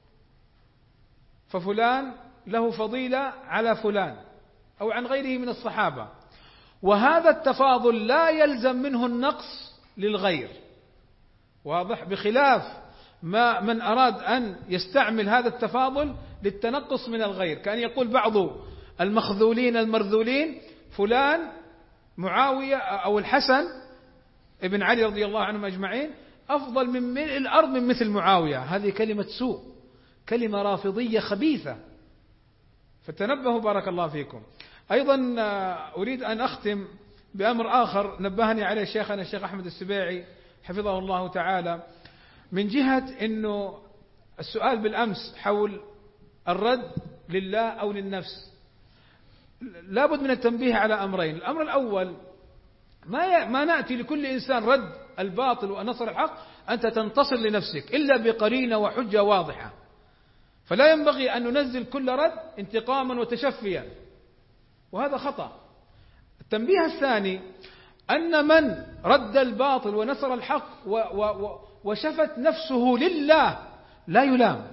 ففلان له فضيلة على فلان أو عن غيره من الصحابة، وهذا التفاضل لا يلزم منه النقص للغير، واضح، بخلاف ما من أراد أن يستعمل هذا التفاضل للتنقص من الغير، كأن يقول بعض المخذولين المرذولين فلان معاوية أو الحسن ابن علي رضي الله عنهم أجمعين أفضل من ملء الأرض من مثل معاوية. هذه كلمة سوء، كلمة رافضية خبيثة، فتنبهوا بارك الله فيكم. أيضا أريد أن أختم بأمر آخر نبهني عليه شيخنا الشيخ أحمد السبيعي حفظه الله تعالى، من جهة أنه السؤال بالأمس حول الرد لله أو للنفس. لابد من التنبيه على أمرين. الأمر الأول، ما ما نأتي لكل إنسان رد الباطل ونصر الحق أنت تنتصر لنفسك إلا بقرينة وحجة واضحة، فلا ينبغي أن ننزل كل رد انتقاما وتشفيا، وهذا خطأ. التنبيه الثاني أن من رد الباطل ونصر الحق و و وشفت نفسه لله لا يلام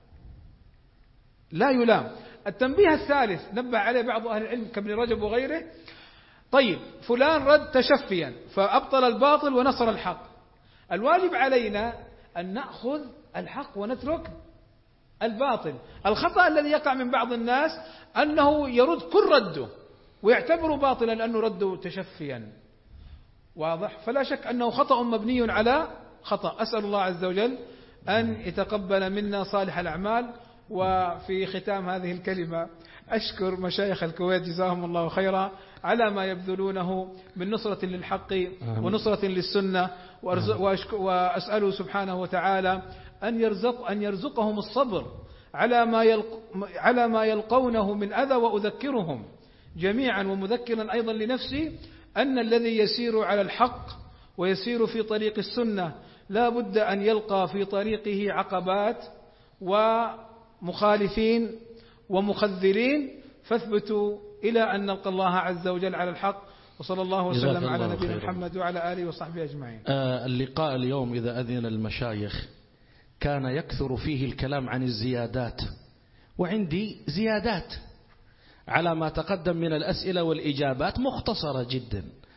لا يلام. التنبيه الثالث نبه عليه بعض أهل العلم كابن رجب وغيره، طيب فلان رد تشفيا فأبطل الباطل ونصر الحق، الواجب علينا أن نأخذ الحق ونترك الباطل. الخطأ الذي يقع من بعض الناس أنه يرد كل رده ويعتبره باطلا لأنه رده تشفيا، واضح، فلا شك أنه خطأ مبني على خطأ. أسأل الله عز وجل أن يتقبل منا صالح الأعمال. وفي ختام هذه الكلمة أشكر مشايخ الكويت جزاهم الله خيرا على ما يبذلونه من نصرة للحق ونصرة للسنة، وأسأله سبحانه وتعالى أن يرزق أن يرزقهم الصبر على ما يلق على ما يلقونه من أذى. وأذكرهم جميعا ومذكرا أيضا لنفسي أن الذي يسير على الحق ويسير في طريق السنة لا بد أن يلقى في طريقه عقبات ومخالفين ومخذلين، فاثبتوا إلى أن نلقى الله عز وجل على الحق. وصلى الله وسلم على نبينا محمد وعلى آله وصحبه أجمعين. آه اللقاء اليوم إذا أذن المشايخ كان يكثر فيه الكلام عن الزيادات، وعندي زيادات على ما تقدم من الأسئلة والإجابات مختصرة جدا.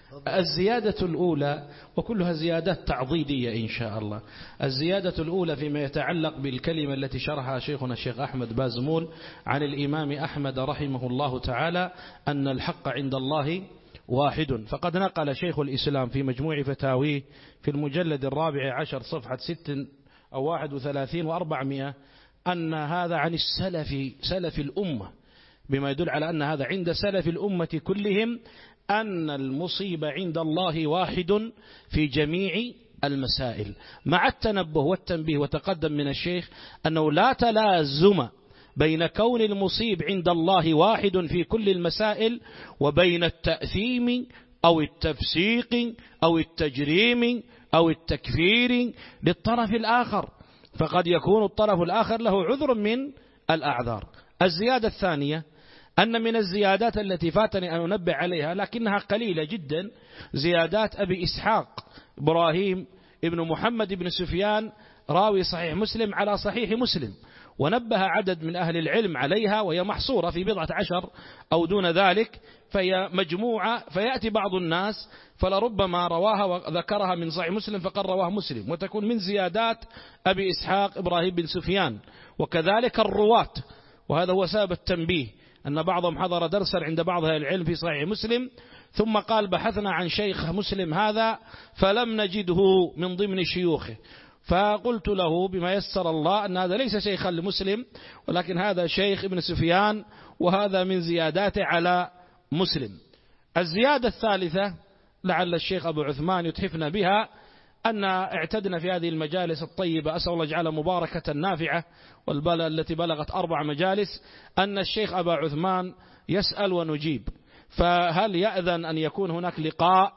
الزيادة الأولى، وكلها زيادات تعضيدية إن شاء الله. الزيادة الأولى فيما يتعلق بالكلمة التي شرحها شيخنا الشيخ أحمد بازمول عن الإمام أحمد رحمه الله تعالى أن الحق عند الله واحد. فقد نقل شيخ الإسلام في مجموع فتاويه في المجلد الرابع عشر صفحة ست أو واحد وثلاثين وأربعمائة أن هذا عن السلف سلف الأمة، بما يدل على أن هذا عند سلف الأمة كلهم، أن المصيبة عند الله واحد في جميع المسائل، مع التنبه والتنبيه وتقدم من الشيخ أنه لا تلازم بين كون المصيب عند الله واحد في كل المسائل وبين التأثيم أو التفسيق أو التجريم أو التكفير للطرف الآخر، فقد يكون الطرف الآخر له عذر من الأعذار. الزيادة الثانية أن من الزيادات التي فاتني أن أنبه عليها لكنها قليلة جدا زيادات أبي إسحاق إبراهيم ابن محمد بن سفيان راوي صحيح مسلم على صحيح مسلم، ونبه عدد من أهل العلم عليها، وهي محصورة في بضعة عشر أو دون ذلك، فهي مجموعة، فيأتي بعض الناس فلربما رواها وذكرها من صحيح مسلم فقد رواه مسلم، وتكون من زيادات أبي إسحاق إبراهيم بن سفيان. وكذلك الرواة، وهذا هو سبب التنبيه، أن بعضهم حضر درسا عند بعض أهل العلم في صحيح مسلم ثم قال بحثنا عن شيخ مسلم هذا فلم نجده من ضمن شيوخه، فقلت له بما يسر الله أن هذا ليس شيخا لمسلم، ولكن هذا شيخ ابن سفيان، وهذا من زياداته على مسلم. الزيادة الثالثة لعل الشيخ أبو عثمان يتحفنا بها، أن اعتدنا في هذه المجالس الطيبة، أسأل الله يجعلها مباركة نافعة، والبلد التي بلغت أربع مجالس، أن الشيخ أبو عثمان يسأل ونجيب، فهل يأذن أن يكون هناك لقاء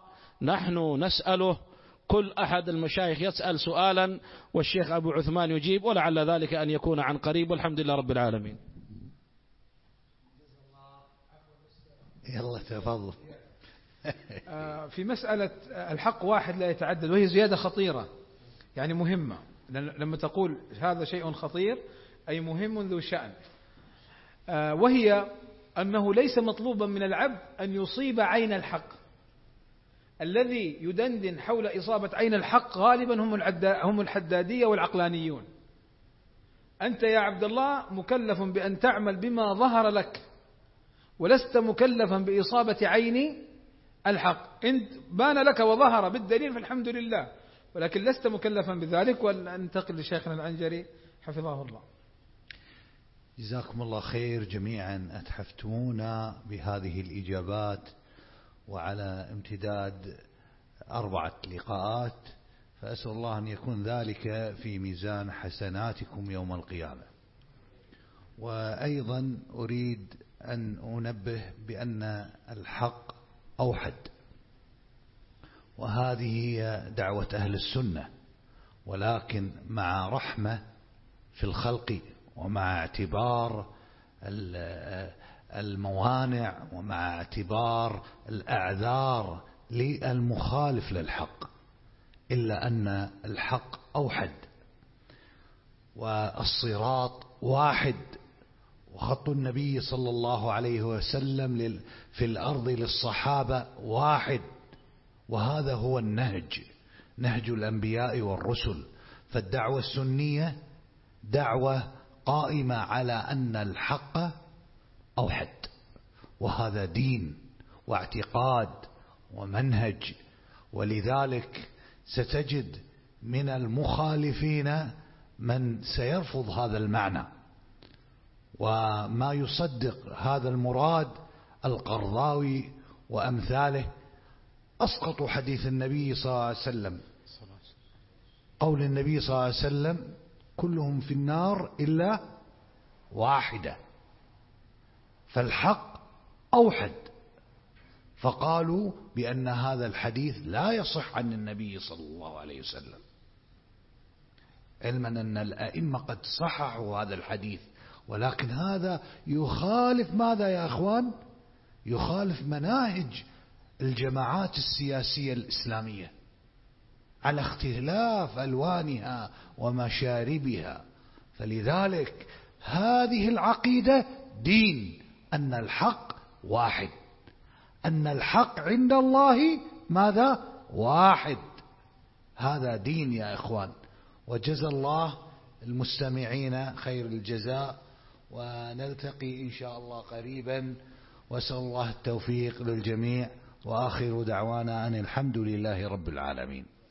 نحن نسأله، كل أحد المشايخ يسأل سؤالا والشيخ أبو عثمان يجيب، ولعل ذلك أن يكون عن قريب، والحمد لله رب العالمين. يلا تفضل. في مسألة الحق واحد لا يتعدد، وهي زيادة خطيرة يعني مهمة، لما تقول هذا شيء خطير أي مهم ذو شأن، وهي أنه ليس مطلوبا من العبد أن يصيب عين الحق. الذي يدندن حول إصابة عين الحق غالبا هم الحدادية والعقلانيون. أنت يا عبد الله مكلف بأن تعمل بما ظهر لك، ولست مكلفا بإصابة عين الحق. إن بان لك وظهر بالدليل فالحمد لله، ولكن لست مكلفا بذلك. وننتقل لشيخنا العنجري حفظه الله. جزاكم الله خير جميعا، أتحفتمونا بهذه الإجابات، وعلى امتداد أربعة لقاءات، فأسأل الله أن يكون ذلك في ميزان حسناتكم يوم القيامة. وأيضا أريد أن أنبه بأن الحق أوحد، وهذه هي دعوة أهل السنة، ولكن مع رحمة في الخلق، ومع اعتبار الموانع، ومع اعتبار الأعذار للمخالف للحق، إلا أن الحق أوحد، والصراط واحد، وخط النبي صلى الله عليه وسلم في الأرض للصحابة واحد، وهذا هو النهج، نهج الأنبياء والرسل. فالدعوة السنية دعوة قائمة على أن الحق أوحد، وهذا دين واعتقاد ومنهج. ولذلك ستجد من المخالفين من سيرفض هذا المعنى، وما يصدق هذا المراد القرضاوي وأمثاله أسقطوا حديث النبي صلى الله عليه وسلم، قول النبي صلى الله عليه وسلم كلهم في النار إلا واحدة، فالحق أوحد، فقالوا بأن هذا الحديث لا يصح عن النبي صلى الله عليه وسلم، علما أن الأئمة قد صححوا هذا الحديث، ولكن هذا يخالف ماذا يا أخوان؟ يخالف مناهج الجماعات السياسية الإسلامية على اختلاف ألوانها ومشاربها. فلذلك هذه العقيدة دين، أن الحق واحد، أن الحق عند الله ماذا؟ واحد. هذا دين يا إخوان. وجزا الله المستمعين خير الجزاء، ونلتقي إن شاء الله قريبا، وأسأل الله التوفيق للجميع، وآخر دعوانا أن الحمد لله رب العالمين.